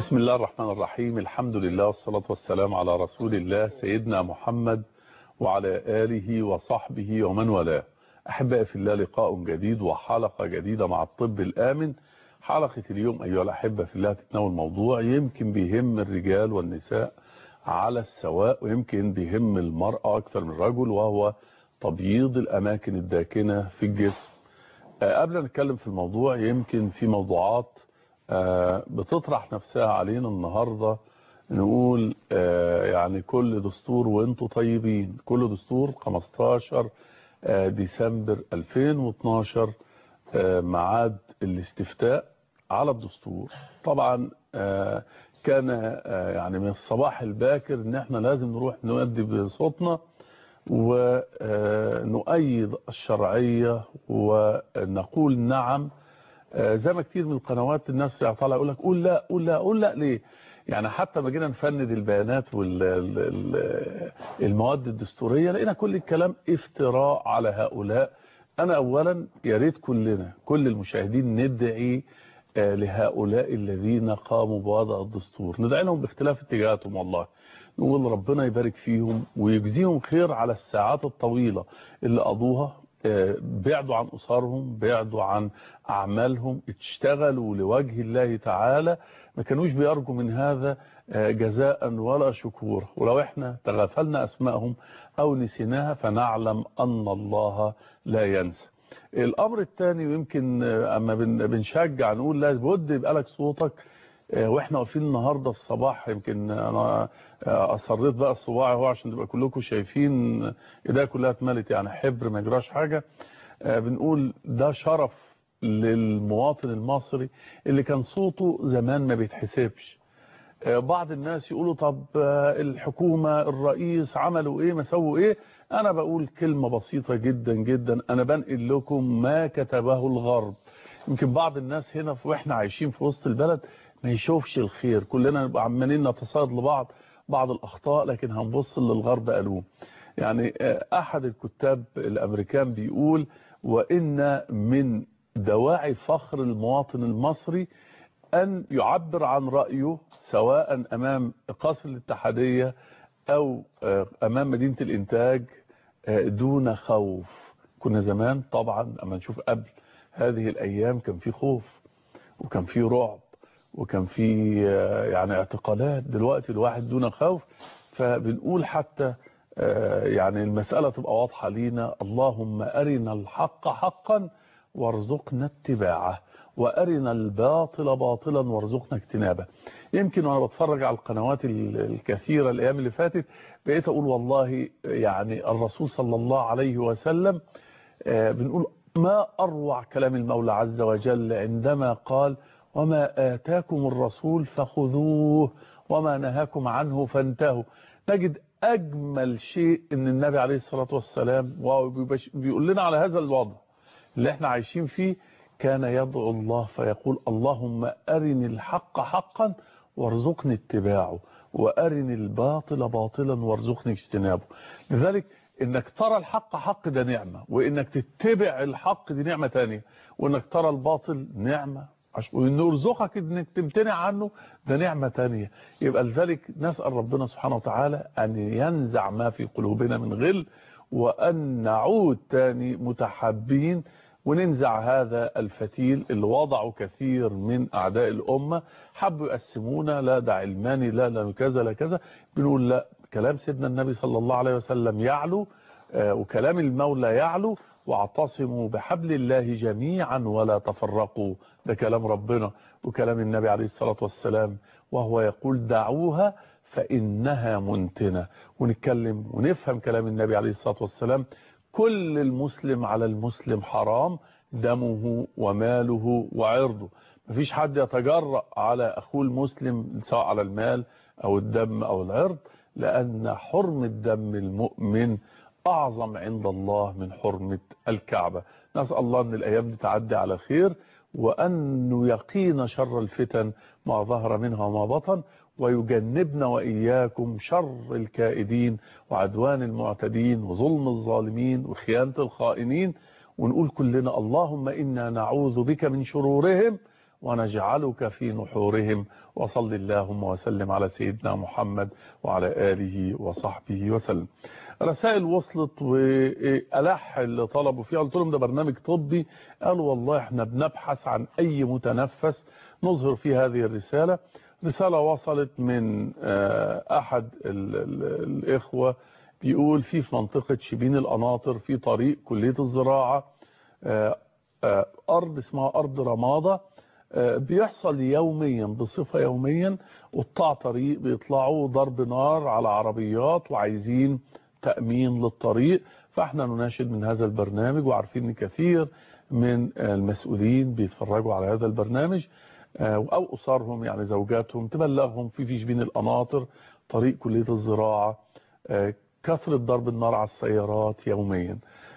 بسم الله الرحمن الرحيم. الحمد لله والصلاة والسلام على رسول الله سيدنا محمد وعلى آله وصحبه ومن والاه. أحبائي في الله، لقاء جديد وحلقة جديدة مع الطب الآمن. حلقة اليوم أيها الأحبة في الله تتناول موضوع يمكن بيهم الرجال والنساء على السواء، ويمكن بيهم المرأة أكثر من الرجل، وهو تبييض الأماكن الداكنة في الجسم. قبل أن نتكلم في الموضوع، يمكن في موضوعات بتطرح نفسها علينا النهاردة. نقول يعني كل دستور وانتوا طيبين. كل دستور 15 ديسمبر 2012 ميعاد الاستفتاء على الدستور. طبعا كان يعني من الصباح الباكر ان احنا لازم نروح نؤدي بصوتنا ونؤيد الشرعية ونقول نعم. زي ما كتير من القنوات الناس طالعه يقول لك قول لا قول لا قول لا. ليه؟ يعني حتى ما جينا نفند البيانات والمواد الدستوريه لقينا كل الكلام افتراء على هؤلاء. انا اولا يا ريت كلنا كل المشاهدين ندعي لهؤلاء الذين قاموا بوضع الدستور، ندعي لهم باختلاف اتجاهاتهم. والله نقول ربنا يبارك فيهم ويجزيهم خير على الساعات الطويله اللي قضوها، بعدوا عن أسرهم، بعدوا عن أعمالهم، اشتغلوا لوجه الله تعالى، ما كانوش بيرجوا من هذا جزاء ولا شكور. ولو احنا تغافلنا أسمائهم أو نسيناها فنعلم أن الله لا ينسى. الأمر الثاني، ويمكن أما بنشجع نقول لابد يبقى لك صوتك. واحنا واقفين النهارده الصباح، يمكن انا اصريت بقى الصباع اهو عشان تبقى كلكم شايفين ايديا كلها اتملت، يعني حبر ما يجراش حاجه. بنقول ده شرف للمواطن المصري اللي كان صوته زمان ما بيتحسبش. بعض الناس يقولوا طب الحكومه الرئيس عملوا ايه ما سووا ايه. انا بقول كلمه بسيطه جدا جدا، انا بنقل لكم ما كتبه الغرب. يمكن بعض الناس هنا واحنا عايشين في وسط البلد ما يشوفش الخير، كلنا نبقى عمالين نتصاد لبعض بعض الاخطاء، لكن هنبص للغرب قالوه. يعني احد الكتاب الامريكان بيقول وان من دواعي فخر المواطن المصري ان يعبر عن رايه سواء امام قصر الاتحاديه او امام مدينه الانتاج دون خوف. كنا زمان طبعا اما نشوف قبل هذه الايام كان في خوف وكان في رعب وكان في يعني اعتقالات. دلوقتي الواحد دون خوف. فبنقول حتى يعني المسألة تبقى واضحة لينا. اللهم أرنا الحق حقا وارزقنا اتباعه، وأرنا الباطل باطلا وارزقنا اجتنابه. يمكن وانا بتفرج على القنوات الكثيرة الأيام اللي فاتت بقيت أقول والله يعني الرسول صلى الله عليه وسلم بنقول ما أروع كلام المولى عز وجل عندما قال وما آتاكم الرسول فخذوه وما نهاكم عنه فانتهوا. نجد أجمل شيء أن النبي عليه الصلاة والسلام بيقول لنا على هذا الوضع اللي احنا عايشين فيه كان يدعو الله فيقول اللهم أرني الحق حقا وارزقني اتباعه وأرني الباطل باطلا وارزقني اجتنابه. لذلك انك ترى الحق حق ده نعمة، وانك تتبع الحق دي نعمة تانية، وانك ترى الباطل نعمة، وانه يرزقك انك تمتنع عنه ده نعمة تانية. يبقى لذلك نسأل ربنا سبحانه وتعالى ان ينزع ما في قلوبنا من غل، وان نعود تاني متحابين، وننزع هذا الفتيل اللي وضعه كثير من اعداء الامة. حبوا يقسمونا، لا ده علماني، لا كذا لا كذا. بنقول لا، كلام سيدنا النبي صلى الله عليه وسلم يعلو وكلام المولى يعلو، واعتصموا بحبل الله جميعا ولا تفرقوا. ده كلام ربنا وكلام النبي عليه الصلاة والسلام، وهو يقول دعوها فإنها منتنة. ونتكلم ونفهم كلام النبي عليه الصلاة والسلام. كل المسلم على المسلم حرام دمه وماله وعرضه. مفيش حد يتجرأ على أخوه المسلم سواء على المال أو الدم أو العرض، لأن حرمة دم المؤمن أعظم عند الله من حرمة الكعبة. نسأل الله أن الأيام دي تعدي على خير، وأن يقينا شر الفتن ما ظهر منها وما بطن، ويجنبنا وإياكم شر الكائدين وعدوان المعتدين وظلم الظالمين وخيانة الخائنين. ونقول كلنا اللهم إنا نعوذ بك من شرورهم ونجعلك في نحورهم. وصل اللهم وسلم على سيدنا محمد وعلى آله وصحبه وسلم. رسائل وصلت وألح اللي طلبوا فيها، قلت لهم ده برنامج طبي، قالوا والله احنا بنبحث عن أي متنفس نظهر فيه هذه الرسالة. رسالة وصلت من أحد الإخوة بيقول في منطقة شبين القناطر في طريق كلية الزراعة أرض اسمها أرض رمادة، بيحصل يوميا بصفة يوميا قطاع طريق بيطلعوا ضرب نار على عربيات وعايزين تأمين للطريق. فاحنا نناشد من هذا البرنامج، وعارفين ان كثير من المسؤولين بيتفرجوا على هذا البرنامج او اسرهم يعني زوجاتهم تبلغهم في شبين القناطر طريق كلية الزراعة كثرة ضرب النار على السيارات يوميا.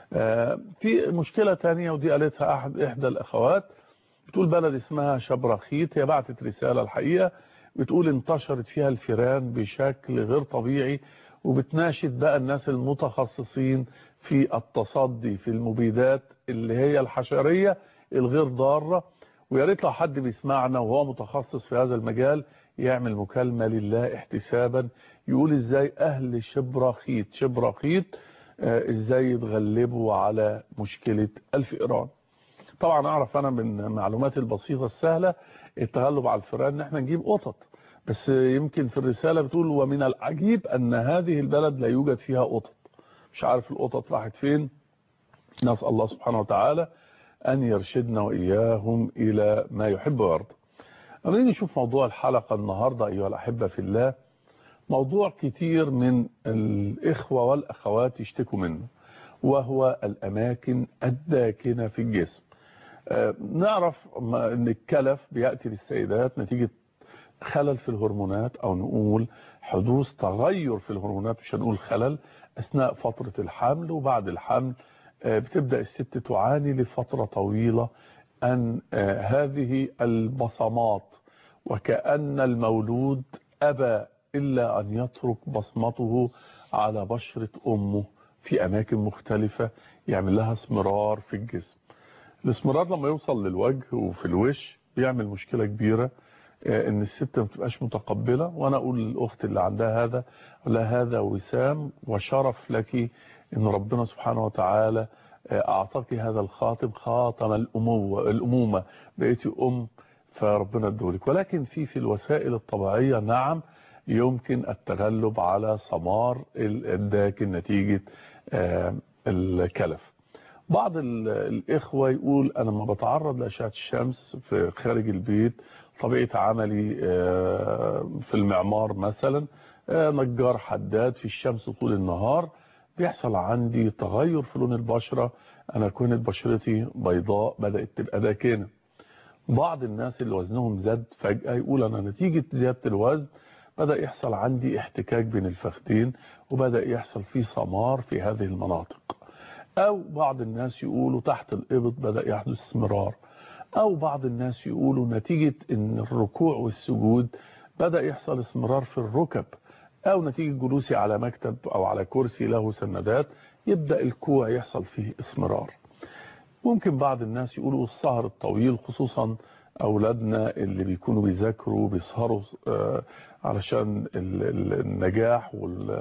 في مشكلة تانية ودي قالتها احدى الاخوات، بتقول بلد اسمها شبرخيت، هي بعتت رسالة الحقيقة بتقول انتشرت فيها الفيران بشكل غير طبيعي، وبتناشد بقى الناس المتخصصين في التصدي في المبيدات اللي هي الحشرية الغير ضارة. ويا ريت لو حد بيسمعنا وهو متخصص في هذا المجال يعمل مكالمة لله احتسابا، يقول ازاي اهل شبرخيت ازاي يتغلبوا على مشكلة الفئران. طبعا اعرف انا من معلوماتي البسيطة السهلة التغلب على الفئران ان احنا نجيب قطط، بس يمكن في الرسالة بتقول ومن العجيب ان هذه البلد لا يوجد فيها قطط، مش عارف القطط راحت فين. نسأل الله سبحانه وتعالى ان يرشدنا واياهم الى ما يحب ويرضى. نيجي نشوف موضوع الحلقة النهاردة ايها الاحبة في الله، موضوع كتير من الاخوة والاخوات يشتكوا منه، وهو الاماكن الداكنة في الجسم. نعرف ان الكلف بيأتي للسيدات نتيجة خلل في الهرمونات، او نقول حدوث تغير في الهرمونات، مش هنقول خلل، اثناء فترة الحمل وبعد الحمل. بتبدأ الست تعاني لفترة طويلة ان هذه البصمات، وكأن المولود ابى الا ان يترك بصمته على بشرة امه في اماكن مختلفة، يعمل لها اسمرار في الجسم. الاسمرار لما يوصل للوجه وفي الوش بيعمل مشكلة كبيرة، ان الست ما بتبقاش متقبلة. وانا اقول للاخت اللي عندها هذا، لا هذا وسام وشرف لك ان ربنا سبحانه وتعالى اعطاك هذا الخاتم، خاتم الامومة، بقيتي فربنا ادولك. ولكن في الوسائل الطبيعية نعم يمكن التغلب على سمار الداكن نتيجة الكلف. بعض الإخوة يقول أنا ما بتعرض لأشعة الشمس في خارج البيت، طبيعة عملي في المعمار مثلا نجار حداد في الشمس طول النهار، بيحصل عندي تغير في لون البشرة، أنا كانت بشرتي بيضاء بدأت تبقى داكنة. بعض الناس اللي وزنهم زاد فجأة يقول أنا نتيجة زيادة الوزن بدأ يحصل عندي احتكاك بين الفخذين وبدأ يحصل فيه سمار في هذه المناطق. او بعض الناس يقولوا تحت الابط بدأ يحدث اسمرار، او بعض الناس يقولوا نتيجة ان الركوع والسجود بدأ يحصل اسمرار في الركب، او نتيجة جلوسي على مكتب او على كرسي له سندات يبدأ الكوع يحصل فيه اسمرار. ممكن بعض الناس يقولوا السهر الطويل، خصوصا اولادنا اللي بيكونوا بيذاكروا بيسهروا علشان النجاح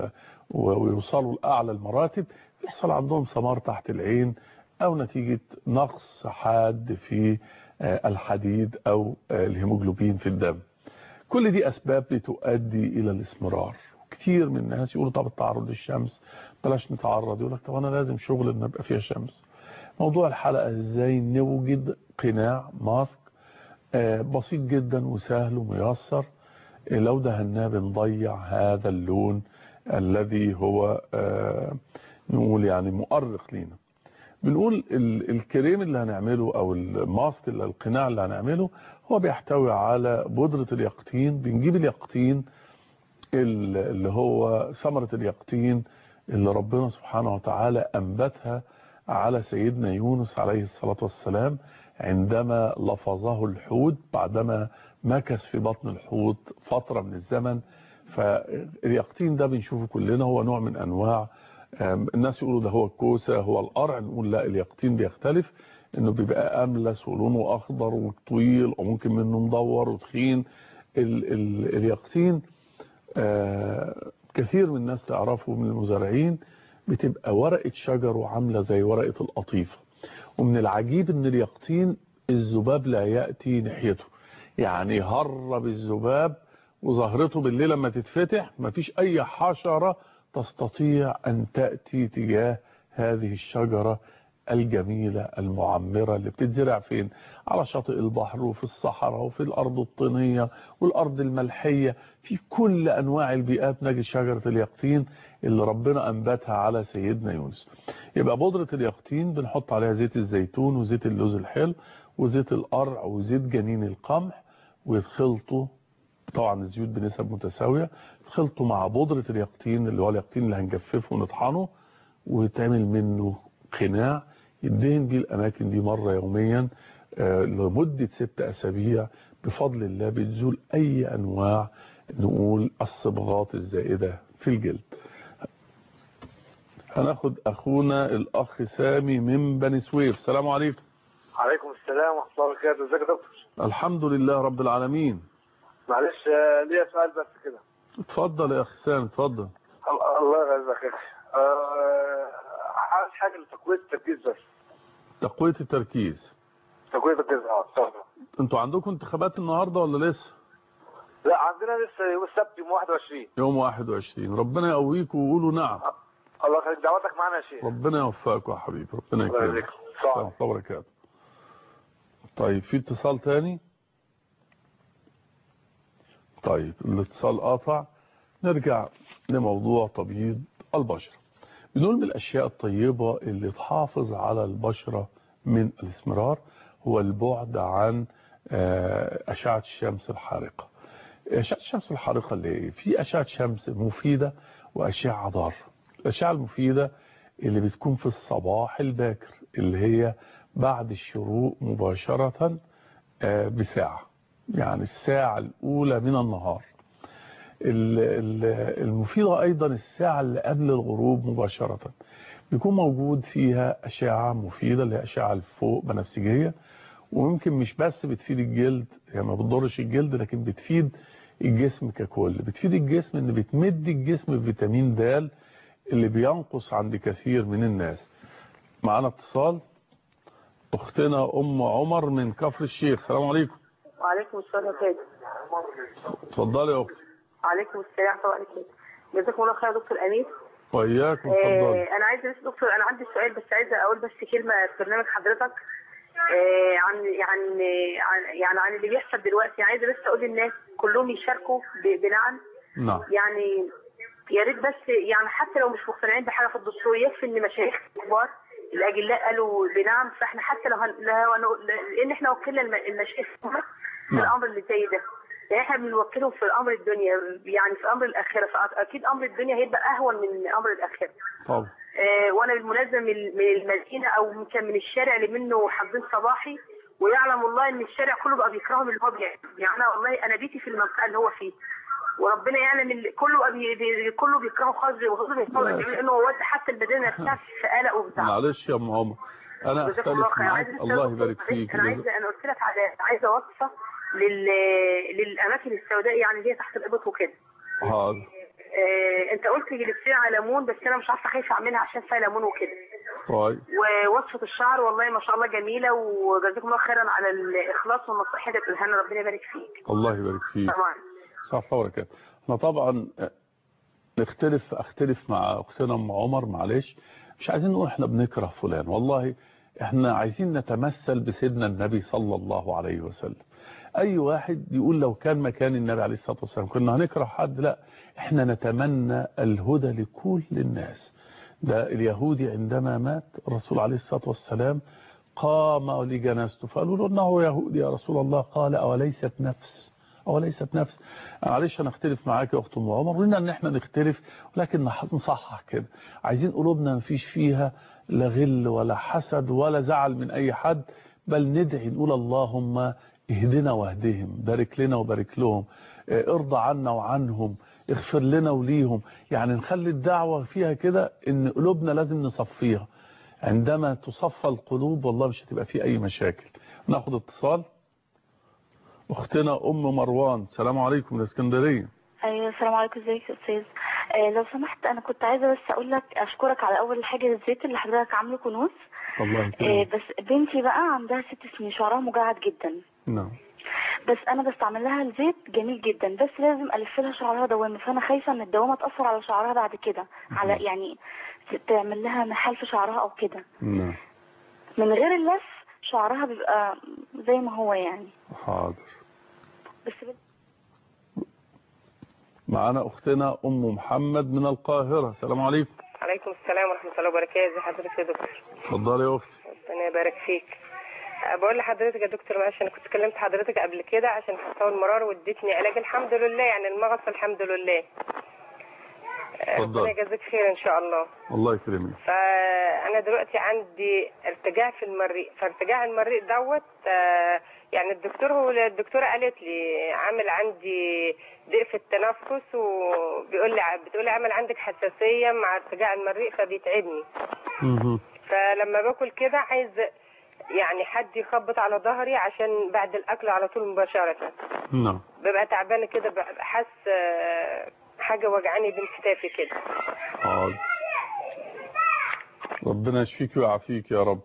ويوصلوا لأعلى المراتب، يحصل عندهم سمار تحت العين، او نتيجة نقص حاد في الحديد او الهيموجلوبين في الدم. كل دي اسباب بتؤدي الى الاسمرار. كتير من الناس يقولوا طب التعرض للشمس بلاش نتعرض، يقول لك طب انا لازم شغل ان ابقى فيها شمس. موضوع الحلقة ازاي نوجد قناع ماسك بسيط جدا وسهل وميسر، لو دهناه بنضيع هذا اللون الذي هو نقول يعني مؤرق لينا. بنقول الكريم اللي هنعمله او الماسك اللي القناع اللي هنعمله هو بيحتوي على بودرة اليقطين. بنجيب اليقطين اللي هو ثمرة اليقطين اللي ربنا سبحانه وتعالى أنبتها على سيدنا يونس عليه الصلاة والسلام عندما لفظه الحوت بعدما مكث في بطن الحوت فترة من الزمن. فاليقطين ده بنشوفه كلنا، هو نوع من أنواع، الناس يقولوا ده هو الكوسة هو القرع، نقول لا اليقطين بيختلف. انه بيبقى املس ولونه اخضر وطويل وممكن منه مدور وتخين. اليقطين كثير من الناس تعرفه من المزارعين بتبقى ورقة شجره عاملة زي ورقة القطيفة. ومن العجيب ان اليقطين الذباب لا يأتي ناحيته، يعني هرب الذباب وظهرته بالليل لما تتفتح مفيش اي حشرة تستطيع ان تأتي تجاه هذه الشجرة الجميلة المعمرة اللي بتتزرع فين؟ على شاطئ البحر وفي الصحراء وفي الأرض الطينية والأرض الملحية، في كل أنواع البيئات نجد شجرة اليقطين اللي ربنا أنبتها على سيدنا يونس. يبقى بودرة اليقطين بنحط عليها زيت الزيتون وزيت اللوز الحلو وزيت القرع وزيت جنين القمح، ويتخلطوا طبعا الزيوت بنسب متساوية، يتخلطوا مع بودرة اليقطين اللي هو اليقطين اللي هنجففه ونطحنه، ويتعمل منه قناع يدهن بيه الأماكن دي مرة يوميا لمدة 6 أسابيع. بفضل الله بتزول أي أنواع نقول الصبغات الزائدة في الجلد. هناخد أخونا الأخ سامي من بني سويف. السلام عليكم. عليكم السلام ورحمة الله وبركاته. ازيك يا دكتور؟ الحمد لله رب العالمين. معلش ليا سؤال بس كده. اتفضل يا أخي سامي اتفضل. الله يغزك يا أخي. عايز حاجة لتقوية التركيز بس. تقوية التركيز. تقوية التركيز اتفضل. انتوا عندكم انتخابات النهارده ولا لسه؟ لا عندنا لسه يوم السبت يوم 21. يوم 21. ربنا يقويكم وقولوا نعم. الله يخليك، دعوتك معنا يا شيخ. ربنا يوفقكم يا حبيبي، ربنا يكرمك. السلام عليكم وبركاته. طيب في اتصال تاني؟ طيب الاتصال قاطع. نرجع لموضوع تبييض البشرة. بنقول من الأشياء الطيبة اللي تحافظ على البشرة من الاسمرار هو البعد عن أشعة الشمس الحارقة. أشعة الشمس الحارقة اللي في أشعة شمس مفيدة وأشعة ضارة. الأشعة المفيدة اللي بتكون في الصباح الباكر اللي هي بعد الشروق مباشرة بساعة، يعني الساعة الأولى من النهار. المفيدة أيضا الساعة اللي قبل الغروب مباشرة بيكون موجود فيها أشعة مفيدة اللي هي أشعة الفوق بنفسجية، ويمكن مش بس بتفيد الجلد، يعني ما بتضرش الجلد لكن بتفيد الجسم ككل. بتفيد الجسم ان بتمد الجسم بفيتامين د اللي بينقص عند كثير من الناس. معانا اتصال اختنا ام عمر من كفر الشيخ. السلام عليكم. وعليكم السلام ورحمة الله. اتفضلي يا اختي. عليكم السلام ورحمة الله. جزاكم الله خير يا دكتور امين. وإياكم اتفضلي. انا عايزه بس دكتور، انا عندي سؤال بس عايزه اقول بس كلمه في برنامج حضرتك عن اللي بيحصل دلوقتي. عايزه بس اقول للناس كلهم يشاركوا بنعم. نعم. يعني يا ريت بس يعني حتى لو مش مقتنعين بحاجه في الدستور يكفي ان مشايخ الكبار الاجلاء قالوا بنعم، فاحنا حتى لو لان احنا وكلنا المشايخ في الامر اللي زي ده، يعني احنا بنوكلهم في الامر الدنيا، يعني في امر الاخره، فاكيد امر الدنيا هيبقى اهون من امر الاخره. طبعا. وانا بالمناسبه من المدينه او يمكن من الشارع اللي منه حافظين صباحي، ويعلم الله ان الشارع كله بقى بيكرههم اللي هو بيعمل. يعني انا والله انا بيتي في المنطقه اللي هو فيه، وربنا يعلم كله بيكرهه خالص، وخصوصا لانه حتى المدينه نفسها في قلق وبتاع. معلش يا ام عمر انا اختلف معاك. الله يبارك فيك. انا قلت لك عايزه وصفه للاماكن السوداء يعني اللي هي تحت الابط وكده. حاضر. انت قلت جلسين على ليمون، بس انا مش عارفه خايفه اعملها عشان فيها ليمون وكده. طيب. ووصفه الشعر والله ما شاء الله جميله، وجزاكم الله خيرا على الاخلاص والنصيحه اللي بتقولها لنا، ربنا يبارك فيك. الله يبارك فيك. طبعا. صح وبركاته. احنا طبعا اختلف مع اختنا ام عمر. معلش مش عايزين نقول احنا بنكره فلان، والله احنا عايزين نتمثل بسيدنا النبي صلى الله عليه وسلم. اي واحد يقول لو كان مكان النبي عليه الصلاة والسلام كنا هنكره حد، لا احنا نتمنى الهدى لكل الناس. ده اليهودي عندما مات الرسول عليه الصلاة والسلام قام لجنازته فقالوا له انه يهودي يا رسول الله، قال اوليست نفس معلش انا اختلف معاك يا اخت ام عمر، قلنا ان احنا نختلف ولكن نصحح كده. عايزين قلوبنا مفيش فيها لا غل ولا حسد ولا زعل من اي حد، بل ندعي نقول اللهم اهدنا واهدهم، بارك لنا وبارك لهم، ارضى عنا وعنهم، اغفر لنا وليهم. يعني نخلي الدعوة فيها كده ان قلوبنا لازم نصفيها. عندما تصفى القلوب والله مش هتبقى فيه أي مشاكل. ناخد اتصال. أختنا أم مروان، السلام عليكم من اسكندرية. ايوه السلام عليكم، ازيك يا استاذ؟ لو سمحت انا كنت عايزه بس اقول لك اشكرك على اول حاجه الزيت اللي حضرتك عامله كنوز. الله يكرمك. بس بنتي بقى عندها 6 سنين، شعرها مجعد جدا. نعم. بس انا بستعمل لها الزيت جميل جدا، بس لازم الف لها شعرها دوامه، فانا خايفه ان الدوامه تاثر على شعرها بعد كده، على يعني تعمل لها نحال في شعرها او كده. نعم. من غير اللف شعرها بيبقى زي ما هو يعني. حاضر. بس معنا أختنا أم محمد من القاهرة، السلام عليكم. عليكم السلام ورحمة الله وبركاته. ازي حضرتك يا دكتور؟ اتفضلي يا أختي. ربنا يبارك فيك. بقول لحضرتك يا دكتور معلش، انا كنت كلمت حضرتك قبل كده عشان حصوة المرار واديتني علاج الحمد لله، يعني المغص الحمد لله. ربنا يجازيك خير ان شاء الله. الله يكرمك. فانا دلوقتي عندي ارتجاع في المريء، فارتجاع المريء دوت يعني الدكتوره قالت لي عامل عندي ضيق في التنفس، بتقول لي عامل عندك حساسيه مع ارتجاع المريء فبيتعبني. فلما باكل كده عايز يعني حد يخبط على ظهري عشان بعد الاكل على طول مباشره. نعم. ببقى تعبانه كده، ببقى حاسه حاجه وجعاني بين كتافي كده. حاضر. ربنا يشفيك ويعافيك يا رب.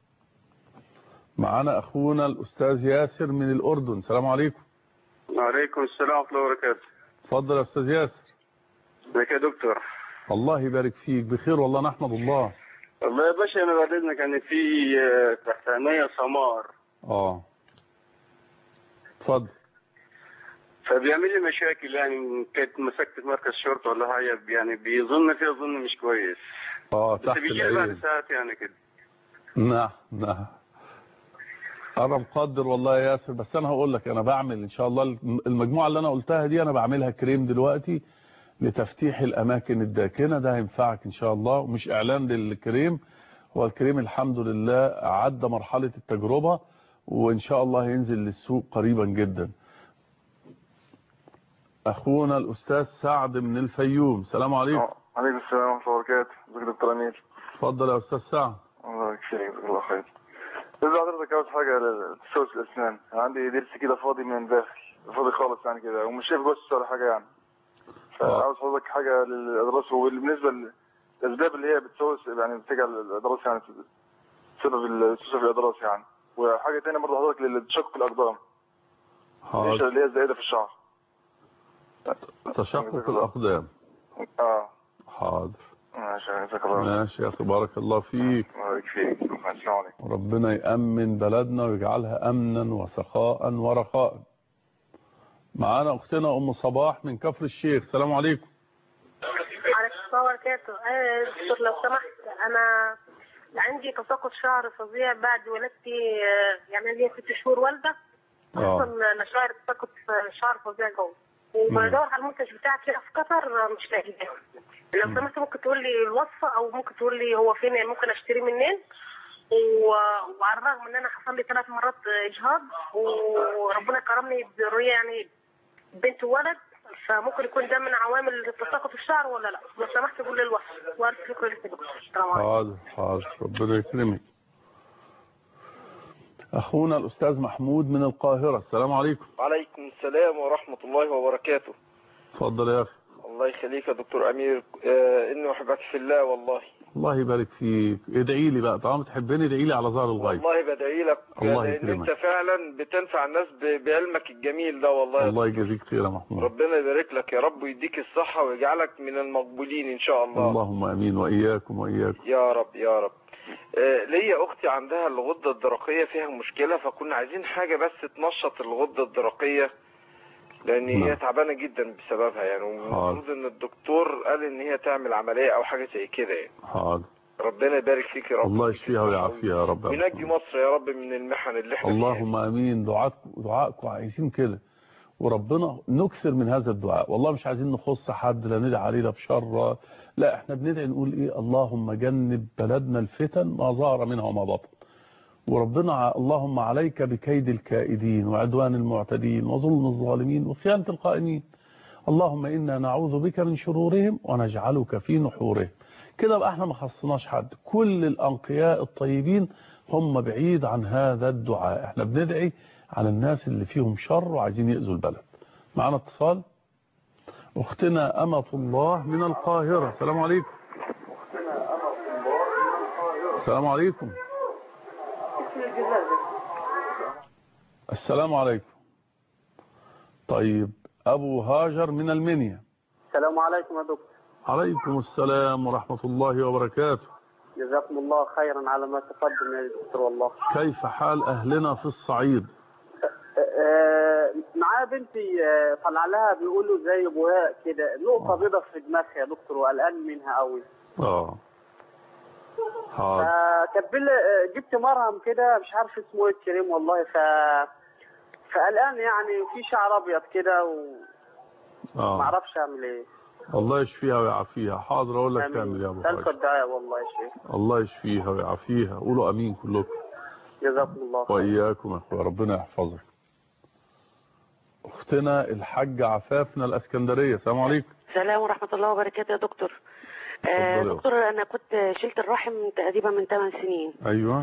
معنا أخونا الأستاذ ياسر من الأردن، السلام عليكم. وعليكم السلام ورحمة الله وبركاته. اتفضل يا أستاذ ياسر. ازيك يا دكتور؟ الله يبارك فيك، بخير والله نحمد الله. والله يا باشا أنا بعد إذنك كان في تحت عينيا سمار. اتفضل. فبيعمل لي مشاكل، يعني كنت مسكت مركز شرطة ولا حاجة، يعني بيظن فيها ظن مش كويس. تحت بيجي لي بعد ساعات يعني كده. نعم. أنا مقدر والله يا ياسر، بس أنا هقول لك أنا بعمل إن شاء الله المجموعة اللي أنا قلتها دي أنا بعملها كريم دلوقتي لتفتيح الأماكن الداكنة، ده هينفعك إن شاء الله، ومش إعلان للكريم، هو الكريم الحمد لله عدى مرحلة التجربة وإن شاء الله هينزل للسوق قريبا جدا. أخونا الأستاذ سعد من الفيوم، السلام عليكم. عليكم السلام ورحمة الله وبركاته. ازيك يا دكتور أمير؟ اتفضل يا أستاذ سعد. الله يكفيك، جزاك الله خير. إذا حضرتك أول حاجة لتسوس الأسنان، عندي ضرس كده فاضي من الداخل، فاضي خالص يعني كده، ومش شايف جثة ولا حاجة يعني. فعاوز حضرتك حاجة للأضراس، وبالنسبة للأسباب اللي هي بتسوس يعني بتجعل الأضراس يعني سبب السوسة في الأضراس يعني. وحاجة تانية برضه حضرتك للتشقق الأقدام. حاضر. اللي هي الزائدة في الشعر. تشقق الأقدام. حاضر. ماشي يا أخي، بارك الله فيك. بارك فيك. السلام عليكم. ربنا يأمن بلدنا ويجعلها أمنا وسخاء ورخاء. معانا أختنا أم صباح من كفر الشيخ، السلام عليكم. عليكم السلام وبركاته. دكتور لو سمحت، أنا عندي تساقط شعر فظيع بعد ولادتي، يعني لي 6 شهور والدة. حصل نشاعر تساقط شعر فظيع جوه، وبدور على المنتج بتاعك هنا في قطر مش لاقيه. لو سمحت ممكن تقول لي الوصفه، او ممكن تقول لي هو فين، يعني ممكن اشتريه منين. وعلى الرغم ان انا حصل لي 3 مرات اجهاض، وربنا كرمني برؤيه يعني بنت وولد، فممكن يكون ده من عوامل تساقط الشعر ولا لا؟ لو سمحت قول لي الوصفه. والف شكر لك يا دكتور. حاضر ربنا يكرمك. أخونا الأستاذ محمود من القاهرة، السلام عليكم. وعليكم السلام ورحمة الله وبركاته. اتفضل يا أخي. الله يخليك يا دكتور أمير، إني أحبك في الله والله. الله يبارك فيك. ادعي لي بقى طالما تحبني، ادعي لي على ظهر الغيب. والله بدعي لك، الله لأن أنت فعلا بتنفع الناس بعلمك الجميل ده والله. الله يجزيك خير يا محمود. ربنا يبارك لك يا رب ويديك الصحة ويجعلك من المقبولين إن شاء الله. اللهم أمين، وإياكم وإياكم يا رب يا رب. ليا أختي عندها الغدة الدرقية فيها مشكلة، فكنا عايزين حاجة بس تنشط الغدة الدرقية، لأن هي تعبانة جدا بسببها يعني، والمفروض إن الدكتور قال إن هي تعمل عملية أو حاجة زي كده يعني. حاضر. ربنا يبارك فيك يا رب. الله يشفيها ويعافيها يا رب. وينجي مصر يا رب من المحن اللي احنا فيها. اللهم امين. دعائكم عايزين كده، وربنا نكثر من هذا الدعاء. والله مش عايزين نخص حد لا ندعي عليه لا بشر، لا احنا بندعي نقول ايه، اللهم جنب بلدنا الفتن ما ظهر منها وما بطن، وربنا اللهم عليك بكيد الكائدين وعدوان المعتدين وظلم الظالمين وخيانة القائمين، اللهم إنا نعوذ بك من شرورهم ونجعلك في نحورهم. كده بقى احنا ما خصناش حد. كل الأنقياء الطيبين هم بعيد عن هذا الدعاء. احنا بندعي عن الناس اللي فيهم شر وعايزين يأذوا البلد. معنا اتصال. أختنا أمة الله من القاهرة. السلام عليكم. السلام عليكم. السلام عليكم. طيب أبو هاجر من المنيا. السلام عليكم يا دكتور. عليكم السلام ورحمة الله وبركاته. جزاكم الله خيرا على ما تقدم يا دكتور. والله كيف حال أهلنا في الصعيد؟ معايا بنتي طلع لها بيقولوا زي بهاء كده، نقطة بيضة في دماغها يا دكتور، وقلقان منها قوي. كانت جبت مرهم كده مش عارف اسمه ايه الكريم والله، فقلقان يعني في شعر ابيض كده ما اعرفش اعمل ايه. الله يشفيها ويعافيها. حاضر اقول لك تعمل يا ابو حاج. تلقى الدعاء والله يا شيخ. الله يشفيها ويعافيها. قولوا امين كلكم. جزاكم الله خير. واياكم يا اخويا، ربنا يحفظك. اختنا الحاجة عفاف من الاسكندرية. السلام عليكم. السلام ورحمة الله وبركاته يا دكتور. دكتور انا كنت شلت الرحم تقريبا من 8 سنين. ايوه.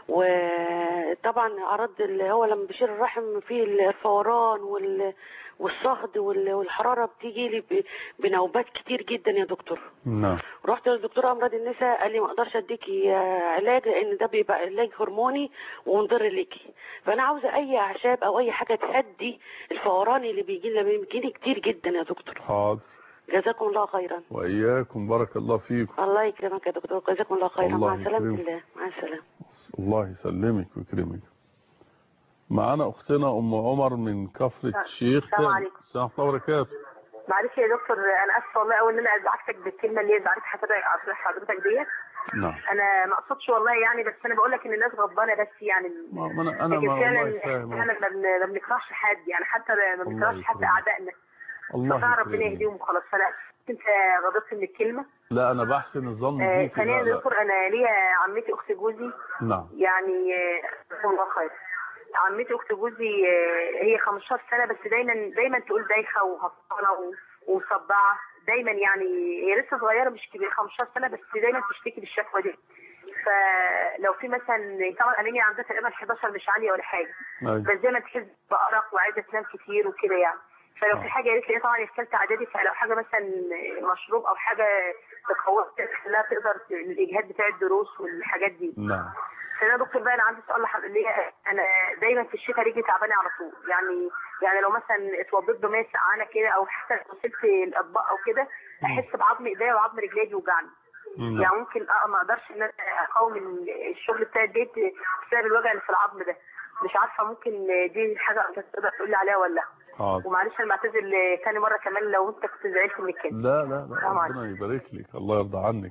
وطبعا اعراض اللي هو لما بشيل الرحم فيه الفوران والصهد والحراره بتيجي لي بنوبات كتير جدا يا دكتور. نعم. رحت للدكتور امراض النساء قال لي ما اقدرش اديكي علاج لان ده بيبقى علاج هرموني ومضر ليكي، فانا عاوزه اي اعشاب او اي حاجه تهدي الفوران اللي بيجيني كتير جدا يا دكتور. حاضر. جزاكم الله خيرا. واياكم، بارك الله فيكم. الله يكرمك يا دكتور، جزاكم الله خيرا. مع سلامة الله. مع السلامه. الله يسلمك ويكرمك. معانا اختنا ام عمر من كفر الشيخ. السلام عليكم. السلام عليكم وبركاته. معلش يا دكتور انا اسفه والله قوي ان انا ازعجتك بالكلمه اللي ازعجت حضرتك ديت. نعم. انا ما اقصدش والله يعني، بس انا بقول لك ان الناس غضبانه بس يعني. انا ما بنكرهش حد يعني، حتى ما بنكرهش حتى اعدائنا. الله ربنا يهديهم وخلاص. فلا انت غضبت من الكلمه. لا انا بحسن الظن بيك. ثانيا يا دكتور انا ليا عمتي اخت جوزي. نعم. يعني الله خير. عمتي اخت جوزي هي 15 سنه بس دايما تقول دايخه وهبطانه ومصدعه دايما، يعني هي لسه صغيره مش كبيره 15 سنه بس دايما تشتكي بالشكوى دي. فلو في مثلا طبعا انيميا عندها تقريبا 11 مش عاليه ولا حاجه. بس دايما تحس بارق وعايزه تنام كتير وكده يعني. فلو في حاجه قالت لي طبعا هي في ثالثه اعدادي، فلو حاجه مثلا مشروب او حاجه تقويها تخليها تقدر الاجهاد بتاع الدروس والحاجات دي. نعم. فانا دكتور بقى انا عندي سؤال لحضرتك. انا دايما في الشتاء رجلي تعبانه على طول يعني لو مثلا اتوضيت بميه سقعانه كده او حتى غسلت الاطباق او كده احس بعظم ايديا وعظم رجلي بيوجعني. يعني ممكن ما اقدرش ان انا اقاوم الشغل بتاع البيت بسبب الوجع اللي في العظم ده. مش عارفه ممكن دي حاجه تقدر تقول لي عليها ولا لا؟ ومعلش انا بعتذر ثاني مره كمان لو انت كنت زعلت من الكلمه. لا ربنا يبارك لك، الله يرضى عنك.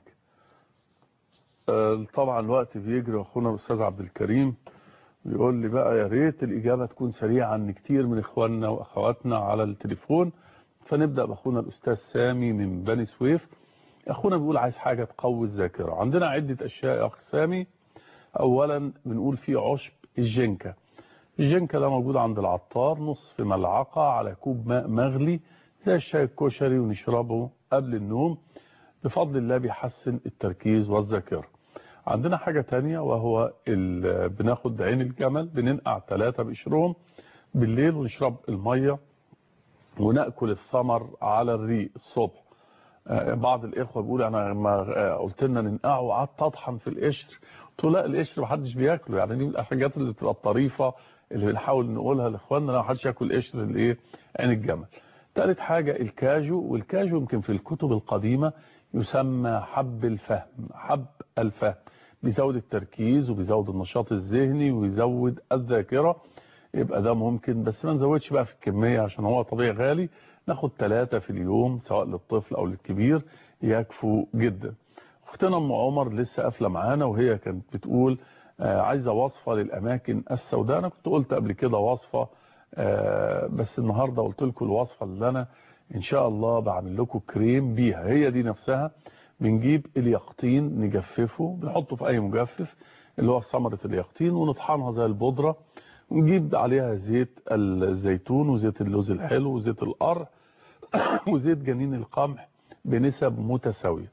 طبعا الوقت بيجري. واخونا الاستاذ عبد الكريم بيقول لي بقى يا ريت الاجابه تكون سريعه ان كتير من اخواننا واخواتنا على التليفون. فنبدا باخونا الاستاذ سامي من بني سويف. اخونا بيقول عايز حاجه تقوي الذاكره. عندنا عده اشياء يا اخ سامي. اولا بنقول في عشب الجنكه. الجنكه ده موجود عند العطار، نصف ملعقه على كوب ماء مغلي زي الشاي الكشري ونشربه قبل النوم. بفضل الله بيحسن التركيز والذاكره. عندنا حاجة تانية وهو بناخد عين الجمل بننقع 3 بقشرهم بالليل ونشرب المية ونأكل الثمر على الريق الصبح. بعض الإخوة بيقولوا أنا لما قلت لنا ننقعه وقعدت أطحن في القشر. قلت له لا القشر محدش بياكله، يعني دي من الحاجات اللي بتبقى الطريفة اللي بنحاول نقولها لإخواننا لا محدش ياكل قشر عين الجمل. ثالث حاجة الكاجو. والكاجو يمكن في الكتب القديمة يسمى حب الفهم. بيزود التركيز وبيزود النشاط الذهني ويزود الذاكرة. يبقى ده ممكن بس ما نزودش بقى في الكمية عشان هو طبيعي غالي. ناخد 3 في اليوم سواء للطفل او للكبير يكفوا جدا. اختنا ام عمر لسه قافله معانا وهي كانت بتقول عايزة وصفة للأماكن السوداء. أنا كنت قلت قبل كده وصفة بس النهاردة قلت لكم الوصفة اللي أنا إن شاء الله بعمل لكم كريم بيها. هي دي نفسها. بنجيب اليقطين نجففه بنحطه في أي مجفف اللي هو ثمرة اليقطين ونطحنها زي البودرة ونجيب عليها زيت الزيتون وزيت اللوز الحلو وزيت القرع وزيت جنين القمح بنسب متساوية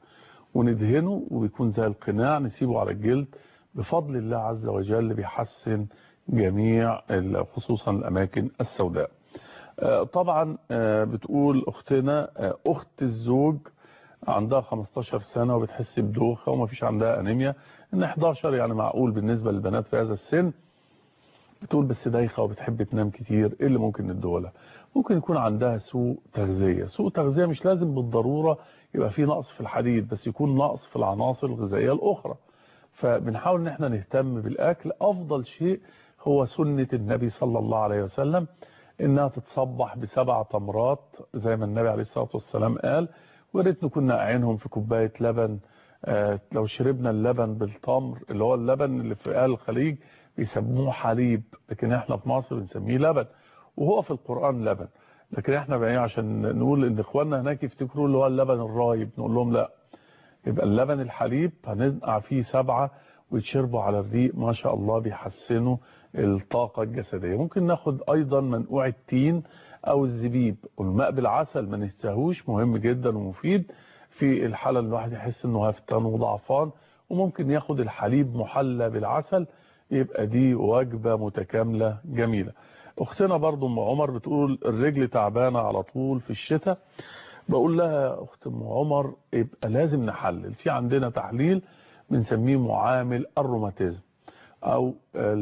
وندهنه ويكون زي القناع، نسيبه على الجلد بفضل الله عز وجل بيحسن جميع خصوصا الأماكن السوداء. طبعا بتقول أختنا أخت الزوج عندها 15 سنة وبتحس بدوخة وما فيش عندها أنيميا، إن 11 يعني معقول بالنسبة للبنات في هذا السن. بتقول بس دايخة وبتحب تنام كتير، إيه اللي ممكن ندولها؟ ممكن يكون عندها سوء تغذية. سوء تغذية مش لازم بالضرورة يبقى فيه نقص في الحديد، بس يكون نقص في العناصر الغذائية الأخرى. فبنحاول ان احنا نهتم بالأكل. أفضل شيء هو سنة النبي صلى الله عليه وسلم، إنها تتصبح ب7 تمرات زي ما النبي عليه الصلاة والسلام قال، وريت نكون نقعينهم في كوباية لبن. لو شربنا اللبن بالتمر اللي هو اللبن اللي في آل الخليج بيسموه حليب، لكن احنا في مصر بنسميه لبن، وهو في القرآن لبن. لكن احنا بقى عشان نقول ان اخواننا هناك يفتكروا اللي هو اللبن الرايب، نقول لهم لا، يبقى اللبن الحليب هننقع فيه 7 ويتشربوا على الريق، ما شاء الله بيحسنوا الطاقة الجسدية. ممكن ناخد ايضا منقوع التين او الزبيب، والماء بالعسل ما ننساهوش، مهم جدا ومفيد في الحالة اللي الواحد يحس انه هفتان وضعفان. وممكن ياخد الحليب محلى بالعسل، يبقى دي وجبة متكاملة جميلة. اختنا برضو ام عمر بتقول الرجل تعبانة على طول في الشتاء. بقول لها اخت ام عمر يبقى لازم نحلل. في عندنا تحليل بنسميه معامل الروماتيزم او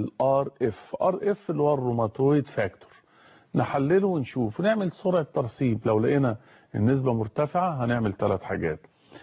RF اللي هو الروماتويد فاكتور. نحلله ونشوف ونعمل سرعة ترسيب. لو لقينا النسبة مرتفعة هنعمل 3 حاجات.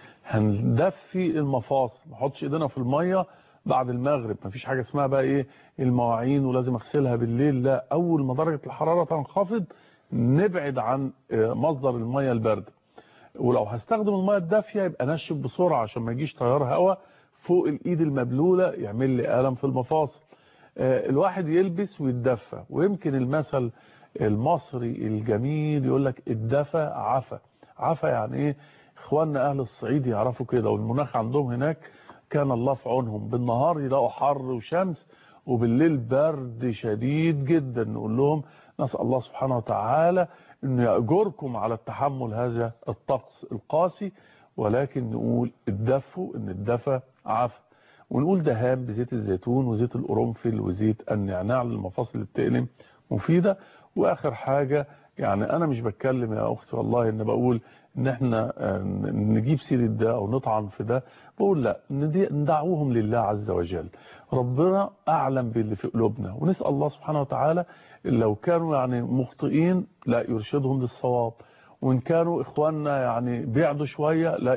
هندفي المفاصل، ما نحطش ايدينا في المية بعد المغرب. مفيش حاجة اسمها بقى ايه المواعين ولازم اغسلها بالليل، لا، اول ما درجة الحرارة تنخفض نبعد عن مصدر المية الباردة. ولو هستخدم المية الدافية يبقى نشف بسرعة عشان ما يجيش تيار هواء فوق الايد المبلولة يعمل لي ألم في المفاصل. الواحد يلبس ويتدفى. ويمكن المثل المصري الجميل يقول لك الدفى عفا. عفا يعني ايه؟ اخواننا اهل الصعيد يعرفوا كده، والمناخ عندهم هناك كان الله في عونهم. بالنهار يلاقوا حر وشمس، وبالليل برد شديد جدا. نقول لهم نسأل الله سبحانه وتعالى انه يأجركم على التحمل هذا الطقس القاسي، ولكن نقول الدفو، ان الدفى عفا. ونقول دهان بزيت الزيتون وزيت القرنفل وزيت النعناع للمفاصل اللي بتألم مفيدة. واخر حاجة، يعني انا مش بتكلم يا اختي والله ان بقول ان احنا نجيب سيرة ده او نطعن في ده، بقول لا، ندعوهم لله عز وجل. ربنا اعلم باللي في قلوبنا، ونسأل الله سبحانه وتعالى لو كانوا يعني مخطئين لا يرشدهم للصواب، وان كانوا اخواننا يعني بعدوا شوية لا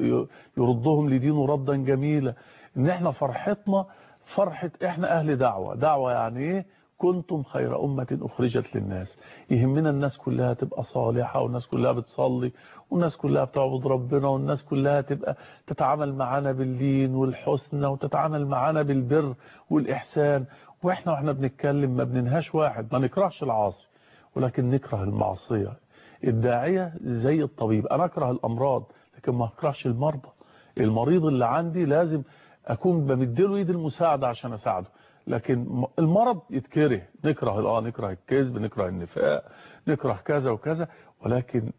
يردهم لدينه ردا جميلا. ان احنا فرحتنا فرحة احنا اهل دعوة يعني ايه؟ كنتم خير أمة أخرجت للناس. يهمنا الناس كلها تبقى صالحة، والناس كلها بتصلي، والناس كلها بتعبد ربنا، والناس كلها تبقى تتعامل معانا باللين والحسنى، وتتعامل معانا بالبر والإحسان. واحنا بنتكلم ما بننهاش واحد، ما نكرهش العاصي ولكن نكره المعصية. الداعية زي الطبيب، أنا أكره الأمراض لكن ما أكرهش المرضى. المريض اللي عندي لازم أكون بمديله يد المساعدة عشان أساعده، لكن المرض يتكره. نكره الكذب، نكره النفاق، نكره كذا وكذا، ولكن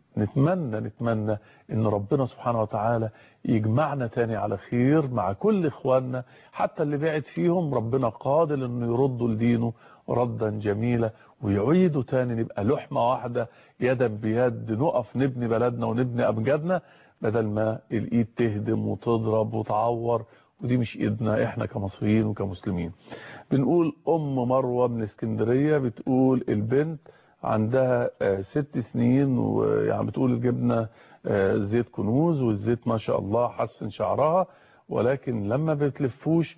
نتمنى ان ربنا سبحانه وتعالى يجمعنا تاني على خير مع كل اخواننا، حتى اللي بعد فيهم ربنا قادر انه يردوا لدينه ردا جميلا ويعيدوا تاني، نبقى لحمة واحدة يدا بيد، نقف نبني بلدنا ونبني امجادنا بدل ما الايد تهدم وتضرب وتعور، ودي مش ايدنا احنا كمصريين وكمسلمين. بنقول ام مروة من اسكندرية بتقول البنت عندها 6 سنين، ويعني بتقول جبنا زيت كنوز، والزيت ما شاء الله حسن شعرها، ولكن لما بتلفوش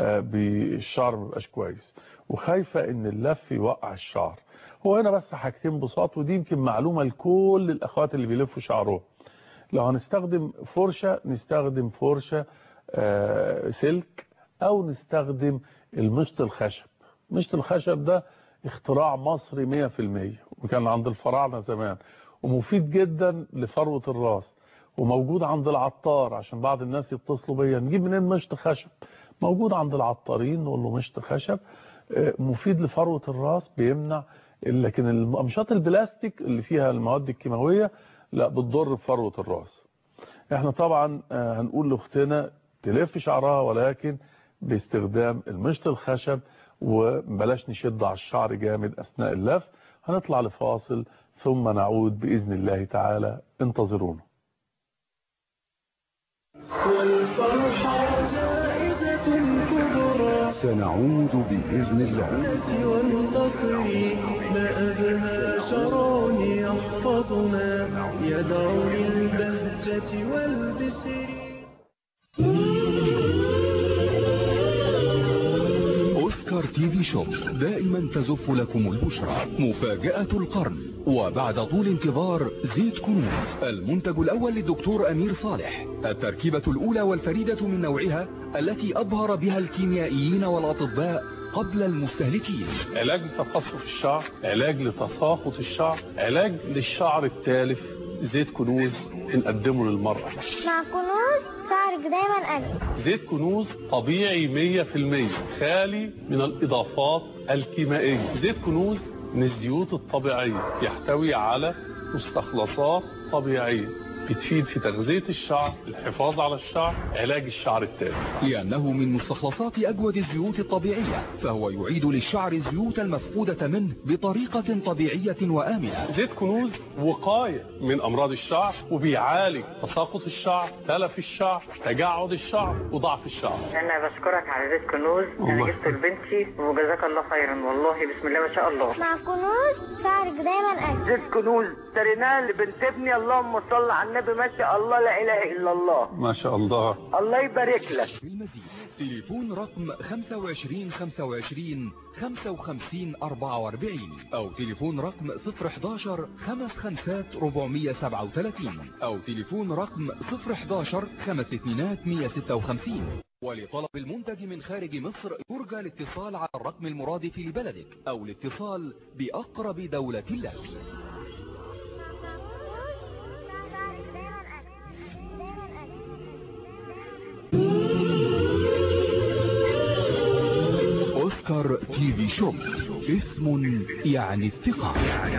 بالشعر ما بيبقاش كويس، وخايفة ان اللف يوقع الشعر. هو هنا بس حاجتين بساط، ودي يمكن معلومة لكل الاخوات اللي بيلفوا شعرهم. لو هنستخدم فرشة نستخدم فرشة سلك، او نستخدم المشط الخشب. مشط الخشب ده اختراع مصري 100%، وكان عند الفراعنة زمان، ومفيد جدا لفروة الراس، وموجود عند العطار. عشان بعض الناس يتصلوا بيا نجيب منين مشط خشب، موجود عند العطارين، نقول له مشط خشب مفيد لفروة الراس بيمنع. لكن الأمشاط البلاستيك اللي فيها المواد الكيماوية لا، بتضر بفروة الراس. احنا طبعا هنقول لاختنا تلف شعرها ولكن باستخدام المشط الخشب، وبلاش نشد على الشعر جامد اثناء اللف. هنطلع لفاصل ثم نعود بإذن الله تعالى، انتظرونا. والفرحة زائدة كبرى سنعود بإذن الله. والفقر ما أبهى شرون يحفظنا يدعو للبهجة والبسر. أوسكار تي في شوب دائما تزف لكم البشرى. مفاجأة القرن، وبعد طول انتظار زيت كنوز، المنتج الأول للدكتور أمير صالح، التركيبة الأولى والفريدة من نوعها التي أبهر بها الكيميائيين والأطباء قبل المستهلكين. علاج لتقصف الشعر، علاج لتساقط الشعر، علاج للشعر التالف. زيت كنوز بنقدمه للمرأة. مع كنوز شعرك دايما أجمل. زيت كنوز طبيعي 100%، خالي من الإضافات الكيميائية. زيت كنوز من الزيوت الطبيعية، يحتوي على مستخلصات طبيعية بتفيد في تغذية الشعر، الحفاظ على الشعر، علاج الشعر التالف. لأنه من مستخلصات أجود الزيوت الطبيعية، فهو يعيد للشعر الزيوت المفقودة منه بطريقة طبيعية وآمنة. زيت كنوز وقاية من أمراض الشعر، وبيعالج تساقط الشعر، تلف الشعر، تجعد الشعر، وضعف الشعر. أنا بشكرك على زيت كنوز، أنا جبته لبنتي وجزاك الله خيرا، والله بسم الله ما شاء الله. مع كنوز شعرك دايما أجمل. زيت كنوز اشتريناه لبنت ابني، اللهم صل على النبي، ما شاء الله لا اله الا الله. ما شاء الله، الله يبارك لك. بالمزيد تليفون رقم 25 25 55 44 او تليفون رقم 011 55 437 او تليفون رقم 011 52 156. ولطلب المنتج من خارج مصر يرجى الاتصال على الرقم المرادف لبلدك او الاتصال بأقرب دولة لك. أوسكار تي في شوب، اسم يعني الثقة.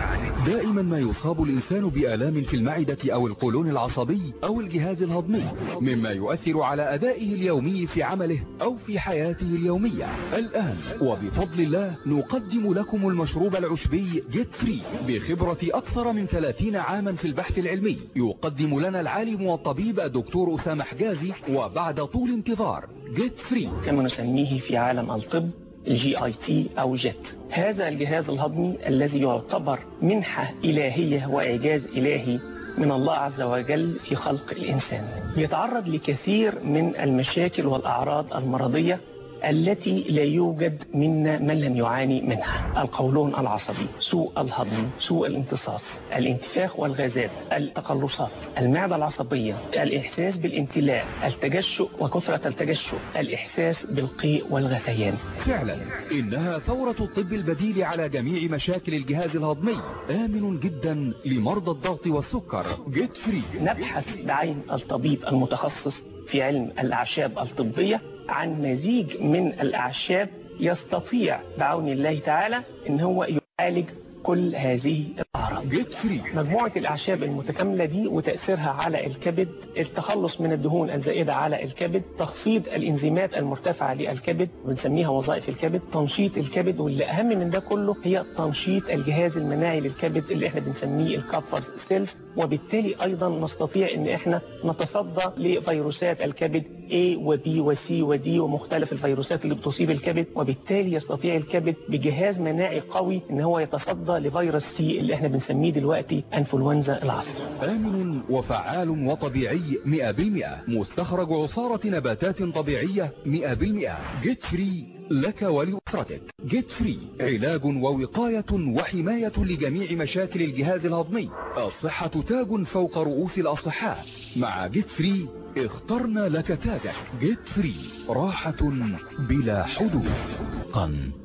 دائما ما يصاب الإنسان بآلام في المعدة أو القولون العصبي أو الجهاز الهضمي، مما يؤثر على أدائه اليومي في عمله أو في حياته اليومية. الآن وبفضل الله نقدم لكم المشروب العشبي جيت فري بخبرة أكثر من 30 عاما في البحث العلمي. يقدم لنا العالم والطبيب الدكتور أسامة حجازي، وبعد طول انتظار جيت فري كما نسميه في عالم الطب GIT أو جيت. هذا الجهاز الهضمي الذي يعتبر منحة إلهية وإعجاز إلهي من الله عز وجل في خلق الإنسان، يتعرض لكثير من المشاكل والأعراض المرضية التي لا يوجد منا من لم يعاني منها: القولون العصبي، سوء الهضم، سوء الامتصاص، الانتفاخ والغازات، التقلصات، المعدة العصبية، الإحساس بالامتلاء، التجشؤ وكثرة التجشؤ، الإحساس بالقيء والغثيان. فعلا إنها ثورة الطب البديل على جميع مشاكل الجهاز الهضمي، آمن جدا لمرضى الضغط والسكر. جيت فري. نبحث بعين الطبيب المتخصص في علم الأعشاب الطبية عن مزيج من الأعشاب يستطيع بعون الله تعالى ان هو يعالج كل هذه الأعراض. جيت فري. مجموعة الأعشاب المتكاملة دي وتأثيرها على الكبد، التخلص من الدهون الزائدة على الكبد، تخفيض الإنزيمات المرتفعة للكبد بنسميها وظائف الكبد، تنشيط الكبد، واللي أهم من ده كله هي تنشيط الجهاز المناعي للكبد اللي احنا بنسميه الكابفرز سيلز، وبالتالي أيضا نستطيع ان احنا نتصدى لفيروسات الكبد A و B و C و D ومختلف الفيروسات اللي بتصيب الكبد، وبالتالي يستطيع الكبد بجهاز مناعي قوي ان هو يتصدى لفيروس سي اللي احنا بنسميه دلوقتي انفلونزا العصر. آمن وفعال وطبيعي 100%، مستخرج عصارة نباتات طبيعية 100%. جيت فري لك ولأسرتك. جيت فري علاج ووقاية وحماية لجميع مشاكل الجهاز الهضمي. الصحة تاج فوق رؤوس الأصحاء. مع جيت فري اخترنا لك تاجك. جيت فري راحة بلا حدود.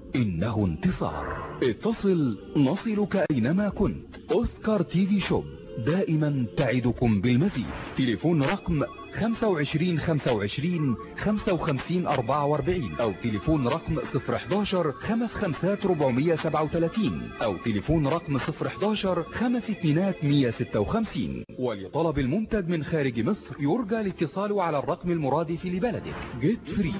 إنه انتصار. اتصل نصلك أينما كنت. أوسكار تي في شوب دائما تعدكم بالمزيد. تليفون رقم 25 25 55 44 أو تليفون رقم 011 55 437 أو تليفون رقم 011 52 156. ولطلب المنتج من خارج مصر يرجى الاتصال على الرقم المرادف لبلدك. جيت فري.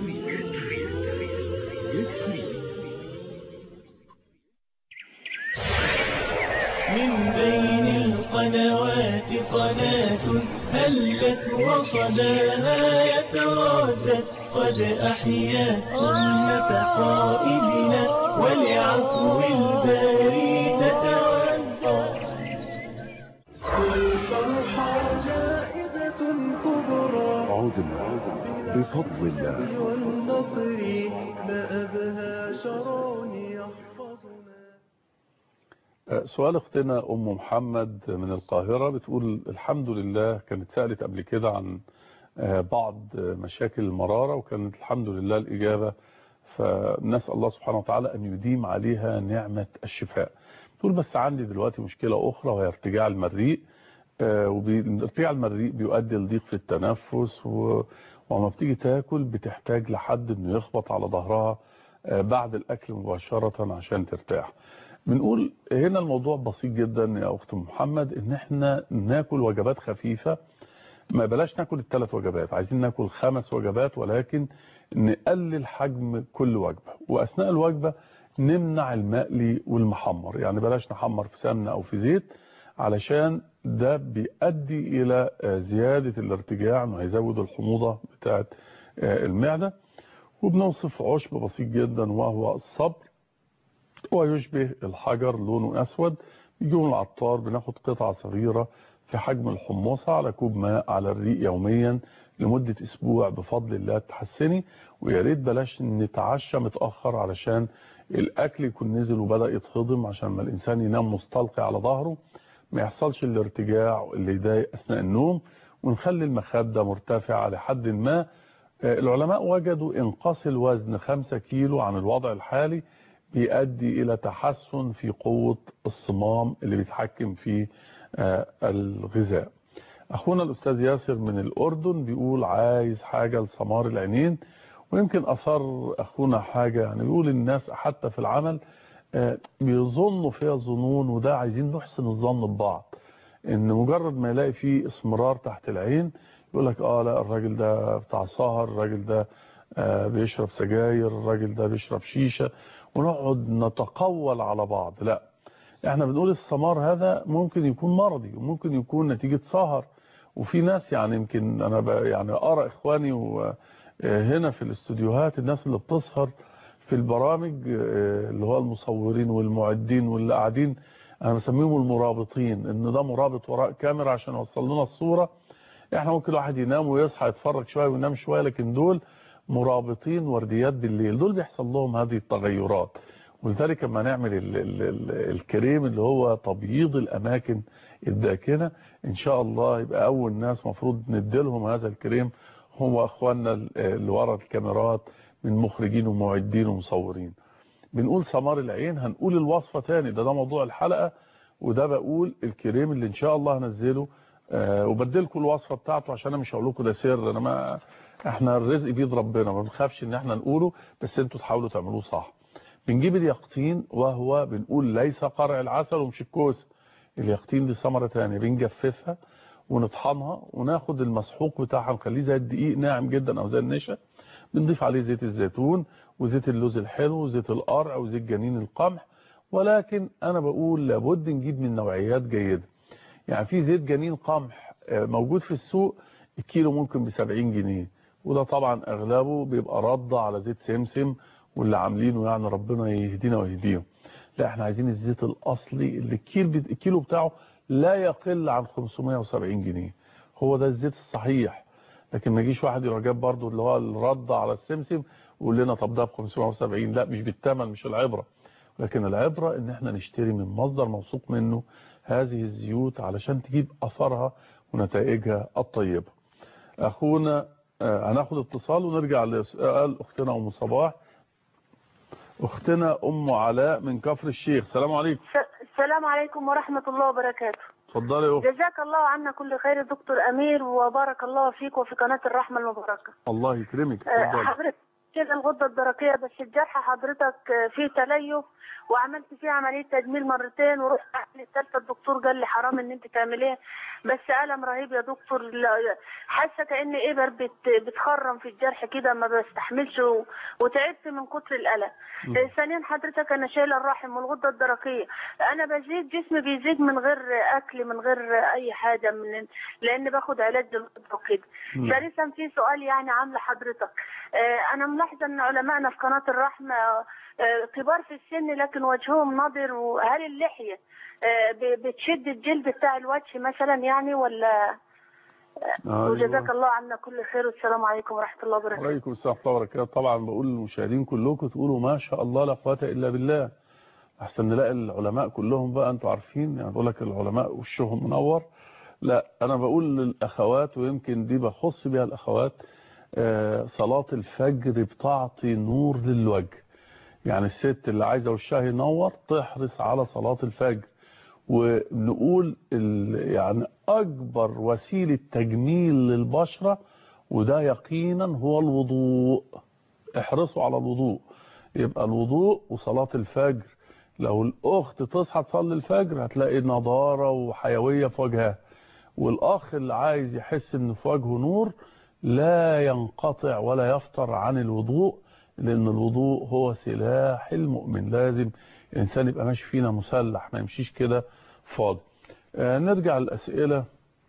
من بين القنوات قناة هلت وصداها يتردد قد أحيا سنة قائدنا ولعفو الباري تتودد والفرحة زائدة كبرى عودنا بفضل الله والنصر ما أبهى شرون يحفظنا. سؤال اختنا ام محمد من القاهرة بتقول الحمد لله، كانت سألت قبل كده عن بعض مشاكل المرارة وكانت الحمد لله الإجابة، فنسأل الله سبحانه وتعالى أن يديم عليها نعمة الشفاء. تقول بس عندي دلوقتي مشكلة أخرى وهي ارتجاع المريء، وارتجاع المريء بيؤدي لضيق في التنفس، وما بتيجي تاكل بتحتاج لحد انه يخبط على ظهرها بعد الأكل مباشرة عشان ترتاح. بنقول هنا الموضوع بسيط جدا يا أخت محمد، ان احنا ناكل وجبات خفيفة، ما بلاش ناكل ال3 وجبات، عايزين ناكل 5 وجبات، ولكن نقلل حجم كل وجبة، وأثناء الوجبة نمنع المقلي والمحمر، يعني بلاش نحمر في سمنة أو في زيت، علشان ده بيؤدي إلى زيادة الارتجاع، انه هيزود الحموضة بتاعت المعدة. وبنوصف عشب بسيط جدا وهو الصبر، ويشبه الحجر، لونه أسود، بيجي من العطار، بناخد قطعة صغيرة في حجم الحمصة على كوب ماء على الريق يوميا لمدة أسبوع بفضل الله تحسني. ويا ريت بلاش نتعشى متأخر علشان الأكل يكون نزل وبدأ يتهضم، عشان ما الإنسان ينام مستلقي على ظهره، ما يحصلش الارتجاع اللي يضايق أثناء النوم، ونخلي المخدة مرتفعة لحد ما. العلماء وجدوا انقاص الوزن 5 كيلو عن الوضع الحالي بيؤدي إلى تحسن في قوة الصمام اللي بيتحكم في الغذاء. أخونا الأستاذ ياسر من الأردن بيقول عايز حاجة لسمار العينين، ويمكن أثر أخونا حاجة، يعني بيقول الناس حتى في العمل بيظنوا فيها ظنون، وده عايزين نحسن الظن ببعض، إن مجرد ما يلاقي فيه اسمرار تحت العين يقول لك لا الراجل ده بتاع سهر، الراجل ده بيشرب سجاير، الراجل ده بيشرب شيشة، ونقعد نتقول على بعض. لا، احنا بنقول السمار هذا ممكن يكون مرضي، وممكن يكون نتيجة سهر. وفي ناس يعني يمكن انا يعني ارى اخواني هنا في الاستوديوهات الناس اللي بتسهر في البرامج، اللي هو المصورين والمعدين واللي قاعدين، انا بسميهم المرابطين، ان ده مرابط وراء كاميرا عشان يوصل لنا الصورة. احنا ممكن واحد ينام ويصحى يتفرج شوية وينام شوية، لكن دول مرابطين ورديات بالليل، دول بيحصل لهم هذه التغيرات. ولذلك لما نعمل الكريم اللي هو تبييض الأماكن الداكنة، إن شاء الله يبقى أول ناس مفروض نديلهم هذا الكريم هم أخواننا اللي ورا الكاميرات من مخرجين ومعدين ومصورين. بنقول سمار العين، هنقول الوصفة تاني، ده موضوع الحلقة، وده بقول الكريم اللي إن شاء الله هنزله، وبدلكم الوصفة بتاعته عشان أنا مش هقول لكم ده سر، احنا الرزق بيد ربنا، ما بنخافش ان احنا نقوله، بس انتوا تحاولوا تعملوه صح. بنجيب اليقطين، وهو بنقول ليس قرع العسل ومش الكوسه، اليقطين دي ثمره ثانيه، بنجففها ونطحنها وناخد المسحوق بتاعها نخليه زي الدقيق ناعم جدا او زي النشا، بنضيف عليه زيت الزيتون وزيت اللوز الحلو وزيت القرع وزيت جنين القمح. ولكن انا بقول لابد نجيب من نوعيات جيده، يعني في زيت جنين قمح موجود في السوق، الكيلو ممكن ب70 جنيه، وده طبعا اغلبه بيبقى رد على زيت سمسم واللي عاملينه، يعني ربنا يهدينا ويهديهم. لا، احنا عايزين الزيت الاصلي اللي الكيلو بتاعه لا يقل عن 570 جنيه، هو ده الزيت الصحيح. لكن ما يجيش واحد يروح جاب برضه اللي هو الرد على السمسم ويقول لنا طب ده ب 570، لا مش بالثمن، مش العبره، لكن العبره ان احنا نشتري من مصدر موثوق منه هذه الزيوت علشان تجيب اثرها ونتائجها الطيبه. اخونا هناخد اتصال ونرجع لسؤال اختنا ام صباح. اختنا ام علاء من كفر الشيخ، السلام عليكم. السلام عليكم ورحمة الله وبركاته. اتفضلي يا اختي. جزاك الله عنا كل خير يا دكتور امير، وبارك الله فيك وفي قناه الرحمه المباركه. الله يكرمك. اتفضلي. حضرتك كده الغده الدرقيه، بس الجرح حضرتك فيه تليف، وعملت فيه عمليه تجميل مرتين، ورحت الثالثه الدكتور قال لي حرام ان انت تعمليها، بس الم رهيب يا دكتور، حاسه كأن ابر بتخرم في الجرح كده، ما بستحملش وتعبت من كتر الالم. ثانيا حضرتك انا شايله الرحم والغده الدرقيه، انا بزيد جسمي بيزيد من غير اكل من غير اي حاجه، لان باخد علاج للغده وكده. ثالثا في سؤال يعني عامله حضرتك، انا ملاحظه ان علمائنا في قناه الرحمه كبار في السن لكن وجههم نضر، وهل اللحيه بتشد الجلد بتاع الوجه مثلا يعني ولا؟ وجزاك الله عنا كل خير، والسلام عليكم ورحمه الله وبركاته. وعليكم السلام ورحمه الله وبركاته. طبعا بقول للمشاهدين كلكم تقولوا ما شاء الله لا قوه الا بالله، احسن نلاقي العلماء كلهم بقى انتوا عارفين، يعني بقول لك العلماء وشهم منور. لا انا بقول للاخوات، ويمكن دي بخص بها الاخوات، صلاه الفجر بتعطي نور للوجه. يعني الست اللي عايزه وشها ينور تحرص على صلاه الفجر. ونقول يعني اكبر وسيله تجميل للبشره وده يقينا هو الوضوء. احرصوا على الوضوء، يبقى الوضوء وصلاه الفجر. لو الاخت تصحى تصلي الفجر هتلاقي نضاره وحيويه في وجهها، والاخ اللي عايز يحس ان في وجهه نور لا ينقطع ولا يفتر عن الوضوء، لان الوضوء هو سلاح المؤمن. لازم الانسان يبقى ماشي فينا مسلح، ما يمشيش كده فاضي. نرجع للاسئله.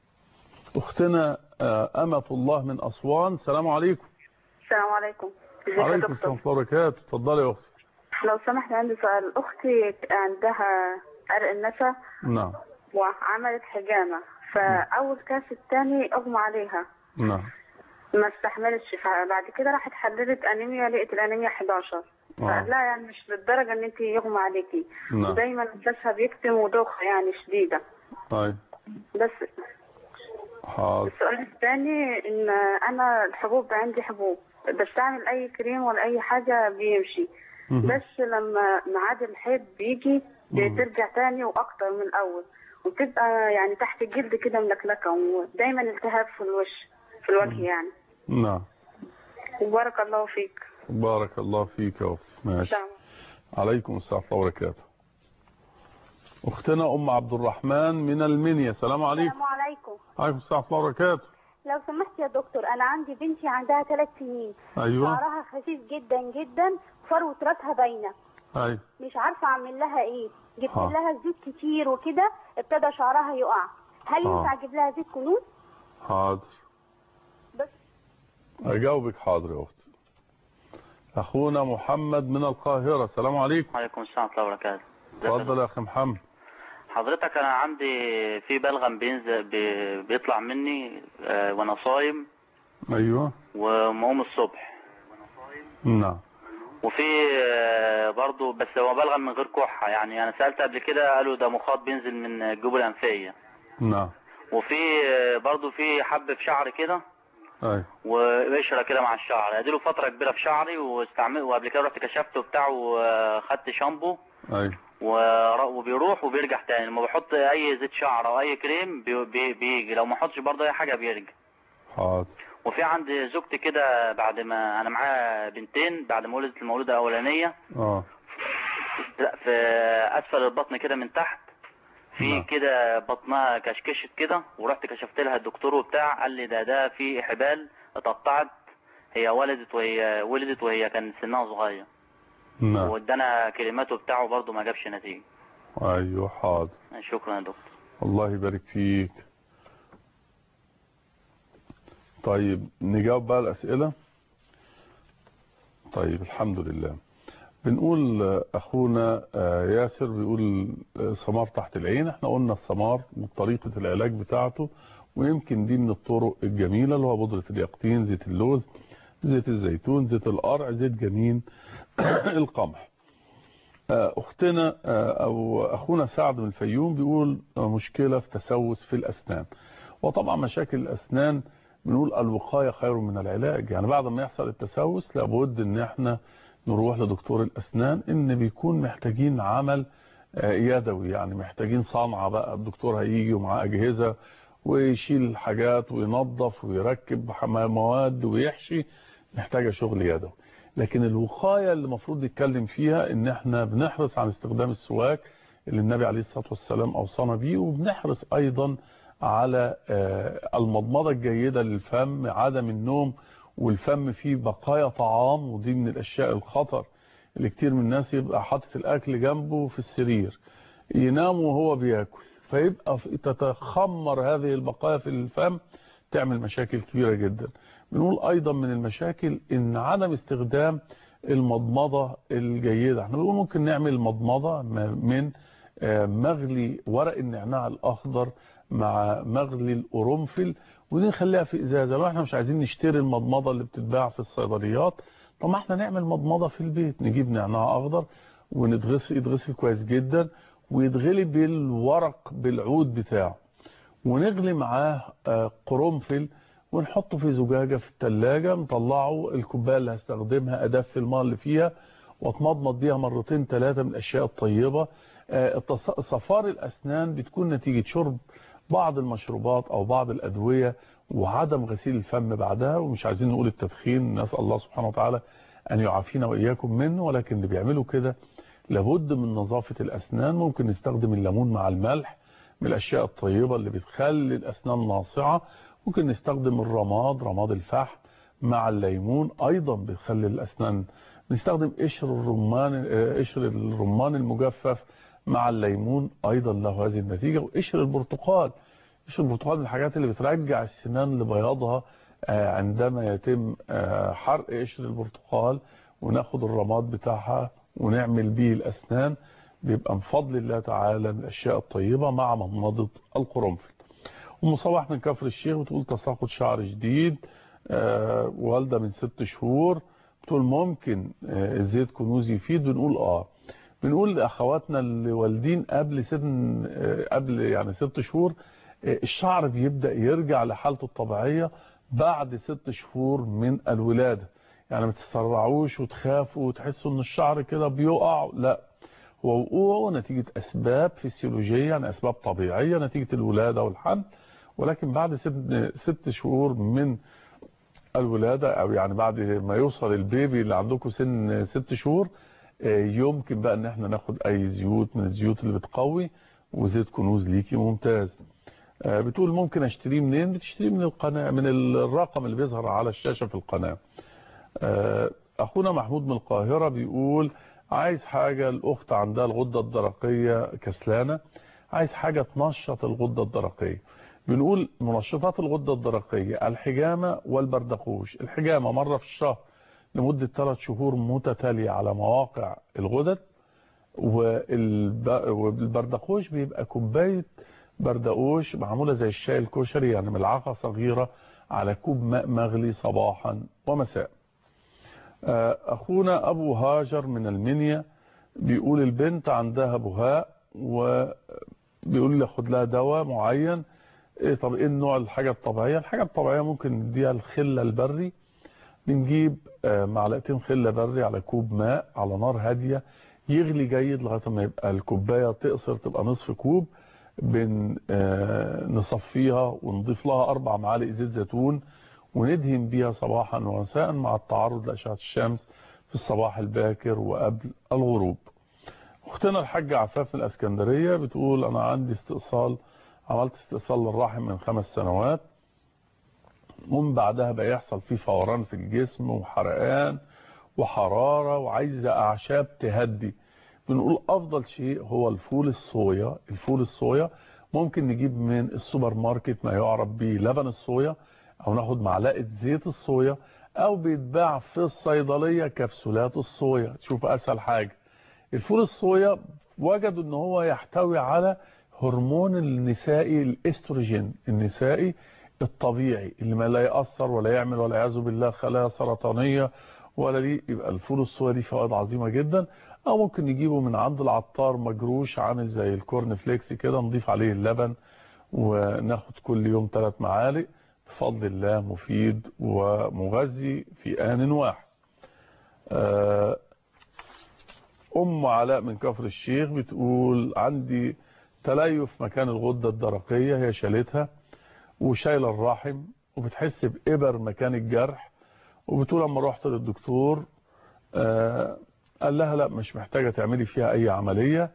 اختنا امة الله من اسوان، السلام عليكم. السلام عليكم. وعليكم السلام ورحمه الله وبركاته. اتفضلي يا اختي. لو سمحت عندي سؤال. اختي عندها عرق النسا. نعم. وعملت حجامه، فاول كاس الثاني اغمى عليها. نعم. ما استحملتش، فبعد كده راحت حللت انيميا، لقيت الانيميا 11. فقال لها يعني مش للدرجه ان انت يغمى عليكي. نعم. ودايما نفسها بيكتم ودوخه يعني شديده. طيب. بس حاضر. السؤال الثاني ان انا الحبوب عندي حبوب، بستعمل اي كريم ولا اي حاجه بيمشي، بس لما ميعاد الحيض بيجي بترجع تاني واكتر من الاول، وتبقى يعني تحت الجلد كده ملكلكه، ودايما التهاب في الوجه يعني. نعم. وبارك الله فيك. بارك الله فيك يا اختي. ماشي. عليكم السلام ورحمه الله وبركاته. اختنا ام عبد الرحمن من المنيا، السلام عليكم. السلام عليكم. عليكم السلام ورحمه الله وبركاته. لو سمحت يا دكتور، انا عندي بنتي عندها 3 سنين. ايوه. شعرها خفيف جدا جدا، فروه راسها باينه. ايوه. مش عارفه اعمل لها ايه، جبت لها زيت كتير وكده ابتدى شعرها يقع. هل ينفع اجيب لها زيت كنوز؟ حاضر. بس اجاوبك. حاضر يا اختي. اخونا محمد من القاهره، السلام عليكم. وعليكم السلام ورحمه الله وبركاته. اتفضل يا اخي محمد. حضرتك انا عندي في بلغم بينزل بيطلع مني وانا صايم. ايوه. ومقوم الصبح. نعم. وفي برضه بس هو بلغم من غير كحه، يعني انا سالت قبل كده قالوا ده مخاط بينزل من الجيوب الانفيه. نعم. وفي برضه في حب في شعري كده. ايوه. وقشره كده مع الشعر، اديله فتره كبيره في شعري وقبل كده رحت كشفته وبتاع وخدت شامبو. ايوه. وبيروح وبيرجع تاني. لما بحط اي زيت شعر او اي كريم بيجي، لو ما احطش برضه اي حاجه بيرجع. حاضر. وفي عند زوجتي كده بعد ما انا معاها بنتين، بعد ما ولدت المولوده الاولانيه في اسفل البطن كده من تحت في كده بطنها كشكشت كده، ورحت كشفت لها الدكتور وبتاع قال لي ده في حبال اتقطعت، هي ولدت وهي كان سنها صغير. نعم. وادانا كلماته بتاعه برضه ما جابش نتيجه. ايوه. حاضر. شكرا يا دكتور. الله يبارك فيك. طيب نجاوب بقى الاسئله. طيب الحمد لله. بنقول اخونا ياسر بيقول سمار تحت العين. احنا قلنا السمار وطريقه العلاج بتاعته، ويمكن دي من الطرق الجميله اللي هو بودره اليقطين، زيت اللوز، زيت الزيتون، زيت القرع، زيت جمين القمح. اختنا او اخونا سعد من الفيوم بيقول مشكله في تسوس في الاسنان. وطبعا مشاكل الاسنان بنقول الوقايه خير من العلاج، يعني بعد ما يحصل التسوس لابد ان احنا نروح لدكتور الاسنان، ان بيكون محتاجين عمل يدوي، يعني محتاجين صنعة بقى، الدكتور هيجي ومعاه أجهزة ويشيل الحاجات وينظف ويركب مواد ويحشي، محتاجة شغل يدوي. لكن الوقاية اللي المفروض نتكلم فيها ان احنا بنحرص على استخدام السواك اللي النبي عليه الصلاة والسلام اوصانا بيه، وبنحرص ايضا على المضمضة الجيدة للفم، عدم النوم والفم فيه بقايا طعام، ودي من الاشياء الخطر اللي كتير من الناس يبقى حاطط الاكل جنبه في السرير ينام وهو بياكل، فيبقى تتخمر هذه البقايا في الفم، تعمل مشاكل كبيرة جدا. بنقول ايضا من المشاكل ان عدم استخدام المضمضة الجيدة. احنا بنقول ممكن نعمل مضمضة من مغلي ورق النعناع الاخضر مع مغلي القرنفل، ودي نخليها في ازازة. لو احنا مش عايزين نشتري المضمضة اللي بتتباع في الصيدليات، طب ما احنا نعمل مضمضة في البيت، نجيب نعناع اخضر يتغسل كويس جدا، ويتغلي بالورق بالعود بتاعه، ونغلي معاه قرنفل، ونحطه في زجاجة في التلاجة، نطلعه الكوباية اللي هستخدمها أدفي الماء اللي فيها واتمضمض بيها مرتين 3 من الأشياء الطيبة. صفار الأسنان بتكون نتيجة شرب بعض المشروبات أو بعض الأدوية وعدم غسيل الفم بعدها. ومش عايزين نقول التدخين، نسأل الله سبحانه وتعالى أن يعافينا وإياكم منه، ولكن اللي بيعملوا كده لابد من نظافة الأسنان. ممكن نستخدم الليمون مع الملح، من الأشياء الطيبة اللي بتخلي الأسنان ناصعة. ممكن نستخدم رماد الفحم مع الليمون، أيضا بتخلي الأسنان. نستخدم قشر الرمان المجفف مع الليمون، أيضا له هذه النتيجة. وقشر البرتقال من الحاجات اللي بترجع السنان لبياضها عندما يتم حرق قشر البرتقال، وناخد الرماد بتاعها ونعمل به الأسنان، بيبقى بفضل الله تعالى من الأشياء الطيبة مع مضمضة القرنفل. ومصباح من كفر الشيخ بتقول تساقط شعر جديد، والدة من 6 شهور بتقول ممكن زيت كنوز يفيد؟ بنقول لأخواتنا اللي والدين قبل يعني 6 شهور، الشعر بيبدأ يرجع لحالته الطبيعية بعد 6 شهور من الولادة. يعني ما تتسرعوش وتخافوا وتحسوا ان الشعر كده بيقع، لا، هو وقوعه نتيجة أسباب فسيولوجية، يعني أسباب طبيعية نتيجة الولادة والحمل. ولكن بعد 6 شهور من الولادة، أو يعني بعد ما يوصل البيبي اللي عندكم سن 6 شهور، يمكن بقى ان احنا ناخد اي زيوت من الزيوت اللي بتقوي، وزيت كنوز ليكي ممتاز. بتقول ممكن اشتريه منين؟ بتشتريه من القناة، من الرقم اللي بيظهر على الشاشة في القناة. اخونا محمود من القاهرة بيقول عايز حاجة، الأخت عندها الغدة الدرقية كسلانة، عايز حاجة تنشط الغدة الدرقية. بنقول منشطات الغدة الدرقية الحجامة والبردقوش. الحجامة مرة في الشهر لمدة 3 شهور متتالية على مواقع الغدد، والبردقوش بيبقى كوباية بردقوش معمولة زي الشاي الكشري، يعني ملعقة صغيرة على كوب ماء مغلي صباحا ومساء. اخونا ابو هاجر من المنيا بيقول البنت عندها بهاء، وبيقول لي خد لها دواء معين. طب ايه النوع الحاجة الطبيعية؟ الحاجة الطبيعية ممكن نديها الخل البري، بنجيب 2 معلقة خل بري على كوب ماء على نار هادية يغلي جيد لغاية ما يبقى الكوباية تقصر تبقى نصف كوب، نصفيها ونضيف لها 4 معالق زيت زيتون، وندهن بيها صباحا ومساء مع التعرض لأشعة الشمس في الصباح الباكر وقبل الغروب. اختنا الحاجة عفاف من الاسكندرية بتقول انا عندي عملت استئصال للرحم من 5 سنوات، ومن بعدها بقى يحصل فيه فوران في الجسم وحرقان وحرارة، وعايزة اعشاب تهدي. بنقول افضل شيء هو الفول الصويا. ممكن نجيب من السوبر ماركت ما يعرف به لبن الصويا، او ناخد معلقة زيت الصويا، او بيتباع في الصيدلية كبسولات الصويا. تشوف اسهل حاجة. الفول الصويا وجدوا ان هو يحتوي على هرمون النسائي الاستروجين النسائي الطبيعي اللي ما لا يأثر ولا يعمل ولا يعوذ بالله خلايا سرطانية ولا دي. يبقى الفول الصويا دي فوائد عظيمة جدا. او ممكن نجيبه من عند العطار مجروش عامل زي الكورن فليكس كده، نضيف عليه اللبن وناخد كل يوم 3 معالق، بفضل الله مفيد ومغذي في آن واحد. ام علاء من كفر الشيخ بتقول عندي تليف مكان الغدة الدرقية، هي شالتها وشايله الرحم وبتحس بإبر مكان الجرح، وبتقول لما رحت للدكتور قال لها لا مش محتاجة تعملي فيها اي عملية،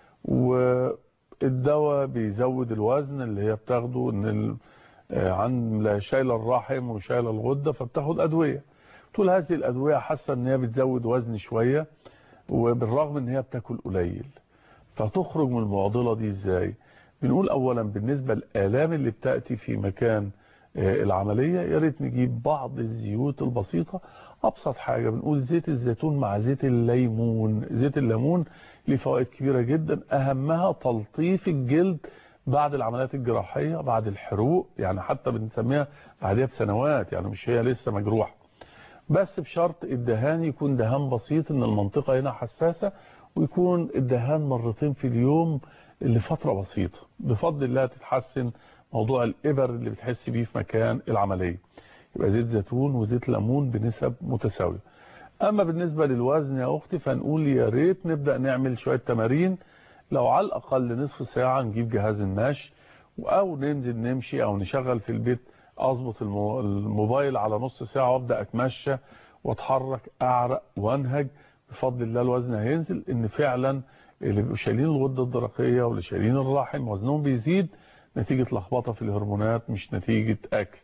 والدواء بيزود الوزن اللي هي بتاخده ان عن شايله الرحم وشايله الغدة فبتاخد ادوية. تقول هذه الادوية حاسه ان هي بتزود وزن شوية وبالرغم ان هي بتاكل قليل، فتخرج من المعضلة دي ازاي؟ بنقول اولا بالنسبة للآلام اللي بتأتي في مكان العملية يا ريت نجيب بعض الزيوت البسيطة. ابسط حاجة بنقول زيت الزيتون مع زيت الليمون. زيت الليمون له فوائد كبيرة جدا، اهمها تلطيف الجلد بعد العمليات الجراحية بعد الحروق، يعني حتى بنسميها بعدها بسنوات، يعني مش هي لسه مجروحة، بس بشرط الدهان يكون دهان بسيط ان المنطقة هنا حساسة، ويكون الدهان مرتين في اليوم لفترة بسيطة. بفضل الله تتحسن موضوع الإبر اللي بتحس بيه في مكان العملية. يبقى زيت زيتون وزيت ليمون بنسب متساوية. أما بالنسبة للوزن يا أختي فنقول يا ريت نبدأ نعمل شوية تمارين، لو على الأقل نصف ساعة نجيب جهاز المشي أو ننزل نمشي أو نشغل في البيت، أظبط الموبايل على نص ساعة وأبدأ أتمشى وأتحرك أعرق وأنهج. بفضل الله الوزن هينزل، إن فعلا اللي بيبقوا شايلين الغدة الدرقية واللي شايلين الرحم وزنهم بيزيد نتيجة لخبطة في الهرمونات مش نتيجة أكل.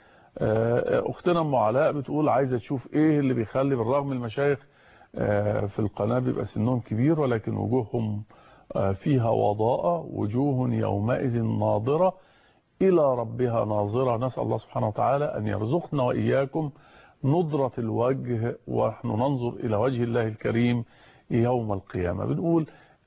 أختنا أم علاء بتقول عايزة تشوف إيه اللي بيخلي بالرغم المشايخ في القناة بيبقى سنهم كبير ولكن وجوههم فيها وضاءة، وجوه يومئذ ناظرة إلى ربها ناظرة. نسأل الله سبحانه وتعالى أن يرزقنا وإياكم نضرة الوجه ونحن ننظر إلى وجه الله الكريم يوم القيامة. بنقول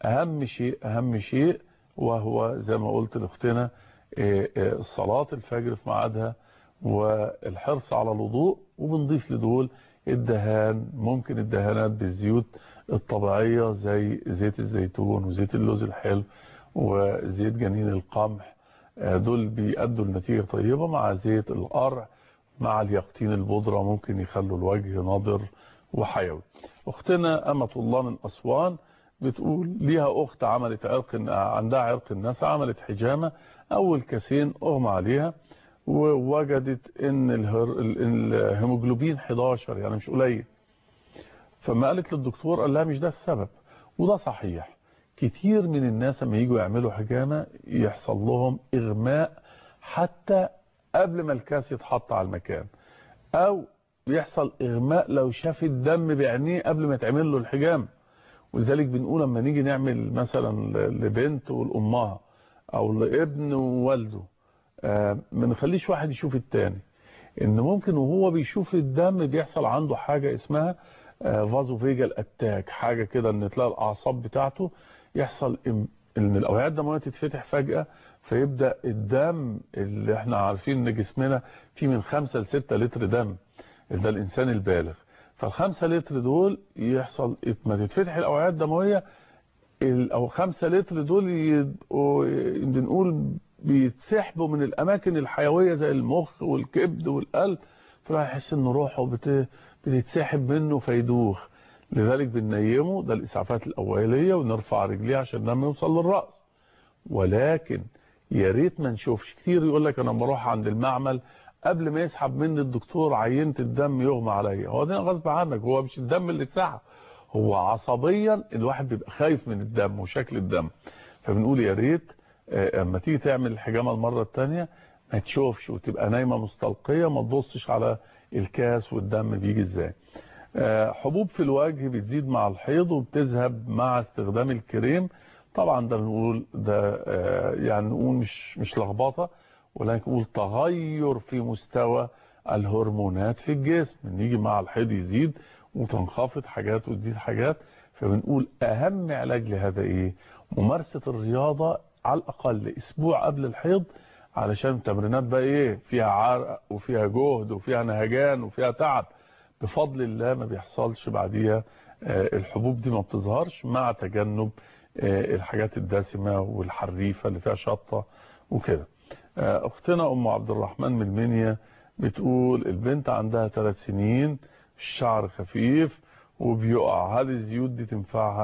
أهم شيء وهو زي ما قلت لأختنا صلاة الفجر في ميعادها والحرص على الوضوء، وبنضيف لدول الدهان. ممكن الدهانات بالزيوت الطبيعية زي زيت الزيتون وزيت اللوز الحلو وزيت جنين القمح، دول بيأدوا لنتيجة طيبة، مع زيت القرع مع اليقطين البودرة ممكن يخلوا الوجه ناضر وحيوي. اختنا أمة الله من أسوان بتقول ليها أخت عملت عندها عرق النسا، عملت حجامة أول كاسين أغمى عليها ووجدت ان الهيموجلوبين 11 يعني مش قليل، فما قالت للدكتور قال لها مش ده السبب. وده صحيح، كتير من الناس لما يجوا يعملوا حجامة يحصل لهم إغماء حتى قبل ما الكاس يتحط على المكان، او بيحصل إغماء لو شاف الدم بعينيه قبل ما يتعمل له الحجامة. ولذلك بنقول لما نيجي نعمل مثلا لبنت ولأمها او لابن ووالده ما نخليش واحد يشوف التاني، ان ممكن وهو بيشوف الدم بيحصل عنده حاجة اسمها فازو فيجال اتاك، حاجة كده ان تلاقي الاعصاب بتاعته يحصل ان الاوعية الدموية تتفتح فجأة، فيبدأ الدم اللي احنا عارفين ان جسمنا فيه من 5 ل 6 لتر دم، ده الانسان البالغ، فال5 لتر دول يحصل ما تتفتح الاوعية الدموية او 5 لتر دول بنقول بيتسحبوا من الاماكن الحيوية زي المخ والكبد والقلب، فراح يحس ان روحه بتتسحب منه فيدوخ. لذلك بننيمه، ده الاسعافات الاوليه، ونرفع رجليه عشان الدم يوصل للراس. ولكن يا ريت ما نشوفش. كتير يقول لك انا بروح عند المعمل قبل ما يسحب مني الدكتور عينه الدم يغمى عليا، هو ده غصب عنك، هو مش الدم اللي اتسحب، هو عصبيا الواحد بيبقى خايف من الدم وشكل الدم. فبنقول يا ريت اما تيجي تعمل الحجامه المره الثانيه ما تشوفش وتبقى نايمه مستلقيه، ما تبصش على الكاس والدم بيجي ازاي. حبوب في الوجه بتزيد مع الحيض وبتذهب مع استخدام الكريم. طبعا ده بنقول ده يعني نقول مش لخبطه، ولكن نقول تغير في مستوى الهرمونات في الجسم، نيجي مع الحيض يزيد وتنخفض حاجات وتزيد حاجات. فبنقول اهم علاج لهذا ايه؟ ممارسه الرياضه على الاقل اسبوع قبل الحيض، علشان التمرينات بقى ايه فيها عرق وفيها جهد وفيها نهجان وفيها تعب، بفضل الله ما بيحصلش بعديها الحبوب دي ما بتظهرش، مع تجنب الحاجات الدسمه والحريفه اللي فيها شطه وكده. اختنا ام عبد الرحمن من المنيا بتقول البنت عندها 3 سنين، الشعر خفيف وبيقع، هل الزيوت دي تنفعها؟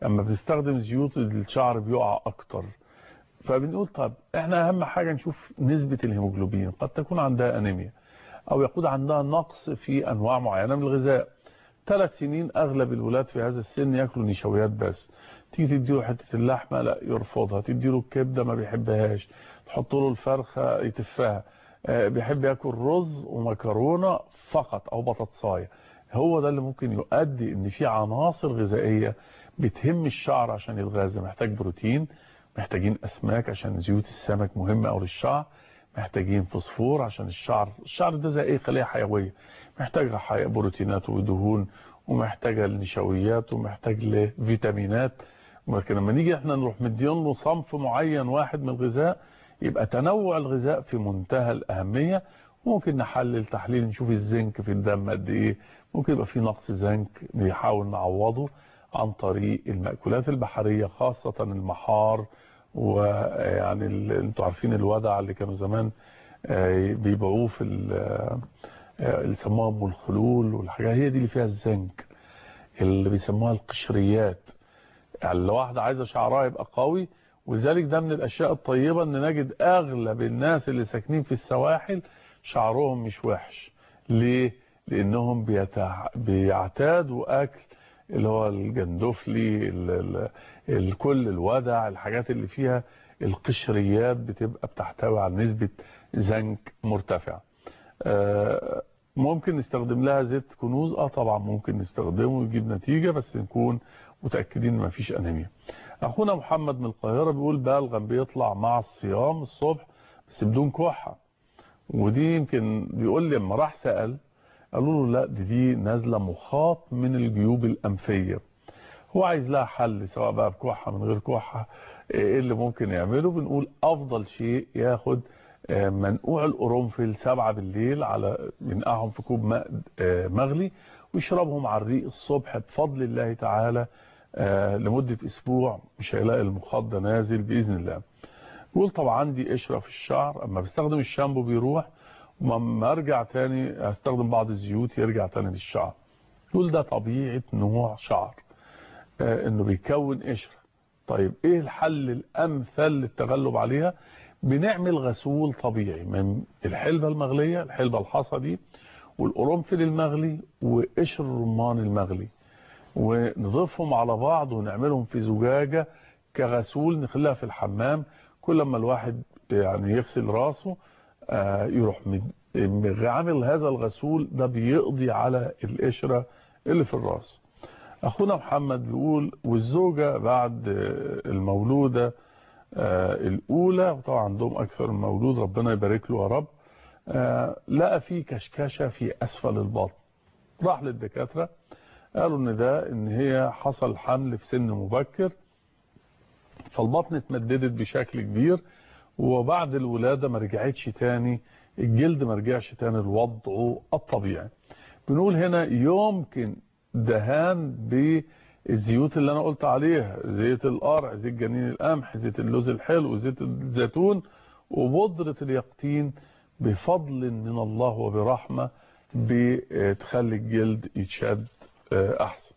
اما بتستخدم زيوت الشعر بيقع اكتر. فبنقول طب احنا اهم حاجة نشوف نسبة الهيموجلوبين، قد تكون عندها انيميا او يكون عندها نقص في انواع معينة من الغذاء. 3 سنين اغلب الولاد في هذا السن ياكلوا نشويات بس، تيجي تديله حتة اللحمة لا يرفضها، تديله الكبدة ما بيحبهاش، تحط له الفرخة يتفها، بيحب ياكل رز ومكرونة فقط او بطاطساية. هو ده اللي ممكن يؤدي ان في عناصر غذائية بتهم الشعر عشان يتغذى. محتاج بروتين، محتاجين اسماك عشان زيوت السمك مهمة او للشعر، محتاجين فوسفور عشان الشعر ده زي ايه خلية حيوية، محتاج بروتينات ودهون، ومحتاج النشويات، ومحتاج لفيتامينات. ولكن لما نيجي احنا نروح مدين له صنف معين واحد من الغذاء، يبقى تنوع الغذاء في منتهى الأهمية. ممكن نحلل تحليل نشوف الزنك في الدم قد ايه، ممكن يبقى في نقص زنك نحاول نعوضه عن طريق المأكولات البحرية خاصة المحار، ويعني انتوا عارفين الودع اللي كانوا زمان بيبيعوه في اللي سموها ام الخلول والحاجات، هي دي اللي فيها الزنك اللي بيسموها القشريات. يعني لو واحدة عايزة شعرها يبقى قوي، ولذلك ده من الاشياء الطيبة ان نجد اغلب الناس اللي ساكنين في السواحل شعرهم مش وحش. ليه؟ لانهم بيعتادوا اكل اللي هو الجندفلي، كل الودع، الحاجات اللي فيها القشريات بتبقى بتحتوي على نسبة زنك مرتفعة. ممكن نستخدم لها زيت كنوز، طبعا ممكن نستخدمه ويجيب نتيجة، بس نكون متأكدين ان مفيش انيميا. اخونا محمد من القاهرة بيقول بلغم بيطلع مع الصيام الصبح بس بدون كحة، ودي يمكن بيقول لي لما راح سأل قالوا له لا دي نازلة مخاط من الجيوب الأنفية. هو عايز لها حل سواء بقى بكحة من غير كحة، ايه اللي ممكن يعمله؟ بنقول افضل شيء ياخد منقوع القرنفل 7 بالليل، على ينقعهم في كوب ماء مغلي ويشربهم على الريق الصبح بفضل الله تعالى لمدة اسبوع، مش هيلاقي المخاط ده نازل بإذن الله. بيقول طبعا عندي قشرة في الشعر، اما بستخدم الشامبو بيروح، وما ارجع تاني استخدم بعض الزيوت يرجع تاني للشعر. يقول ده طبيعة نوع شعر انه بيكون قشرة. طيب ايه الحل الامثل للتغلب عليها؟ بنعمل غسول طبيعي من الحلبة المغلية، الحلبة الحصى دي، والقرنفل المغلي، وقشر الرمان المغلي، ونضيفهم على بعض ونعملهم في زجاجة كغسول نخليها في الحمام. كل ما الواحد يعني يغسل راسه يروح عامل هذا الغسول ده، بيقضي على القشرة اللي في الراس. اخونا محمد بيقول والزوجة بعد المولودة الاولى، وطبعا عندهم اكثر من مولود ربنا يبارك له يا رب، لقى فيه كشكشة في اسفل البطن. راح للدكاترة قالوا ان هي حصل حمل في سن مبكر، فالبطن اتمددت بشكل كبير، وبعد الولادة ما رجعتش تاني، الجلد ما رجعش تاني لوضعه الطبيعي. بنقول هنا يمكن دهان بالزيوت اللي انا قلت عليها، زيت القرع، زيت جنين القمح، زيت اللوز الحلو، زيت الزيتون، وبودرة اليقطين، بفضل من الله وبرحمة بتخلي الجلد يتشد احسن.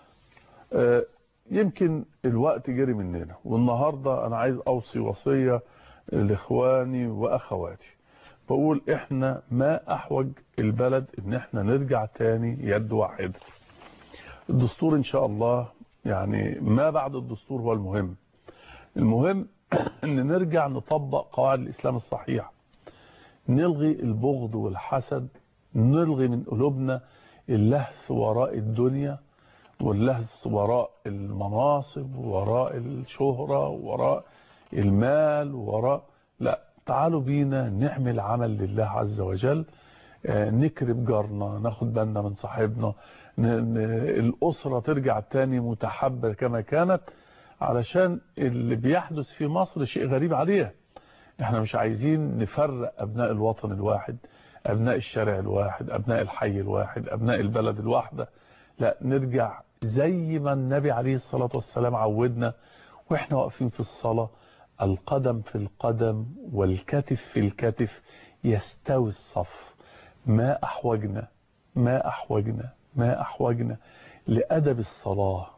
يمكن الوقت جري مننا، والنهاردة انا عايز اوصي وصية لاخواني واخواتي. بقول احنا ما احوج البلد ان احنا نرجع تاني يد واحدة. الدستور ان شاء الله، يعني ما بعد الدستور هو المهم. المهم ان نرجع نطبق قواعد الاسلام الصحيحة، نلغي البغض والحسد، نلغي من قلوبنا اللهث وراء الدنيا، واللهث وراء المناصب، وراء الشهرة، وراء المال، وراء لا، تعالوا بينا نعمل عمل لله عز وجل، نكرم جارنا، ناخد بالنا من صاحبنا، الأسرة ترجع تاني متحبة كما كانت، علشان اللي بيحدث في مصر شيء غريب عليها. احنا مش عايزين نفرق أبناء الوطن الواحد، أبناء الشارع الواحد، أبناء الحي الواحد، أبناء البلد الواحدة. لا، نرجع زي ما النبي عليه الصلاة والسلام عودنا واحنا واقفين في الصلاة، القدم في القدم والكتف في الكتف يستوي الصف. ما أحوجنا لأدب الصلاة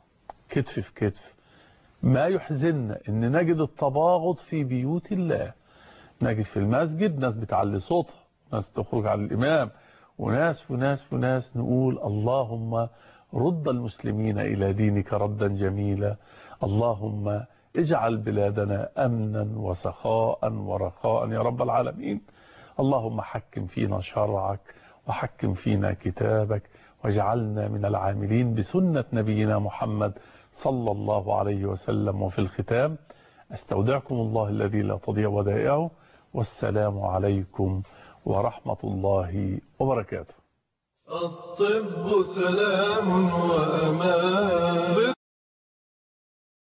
كتف في كتف. ما يحزننا ان نجد التباغض في بيوت الله، نجد في المسجد ناس بتعلي صوتها، ناس تخرج على الإمام، وناس وناس وناس. نقول اللهم رد المسلمين إلى دينك ردا جميلا، اللهم اجعل بلادنا أمنا وسخاء ورخاء يا رب العالمين. اللهم حكم فينا شرعك وحكم فينا كتابك، واجعلنا من العاملين بسنة نبينا محمد صلى الله عليه وسلم. وفي الختام استودعكم الله الذي لا تضيع ودائعه، والسلام عليكم ورحمة الله وبركاته. الطب سلام وأمان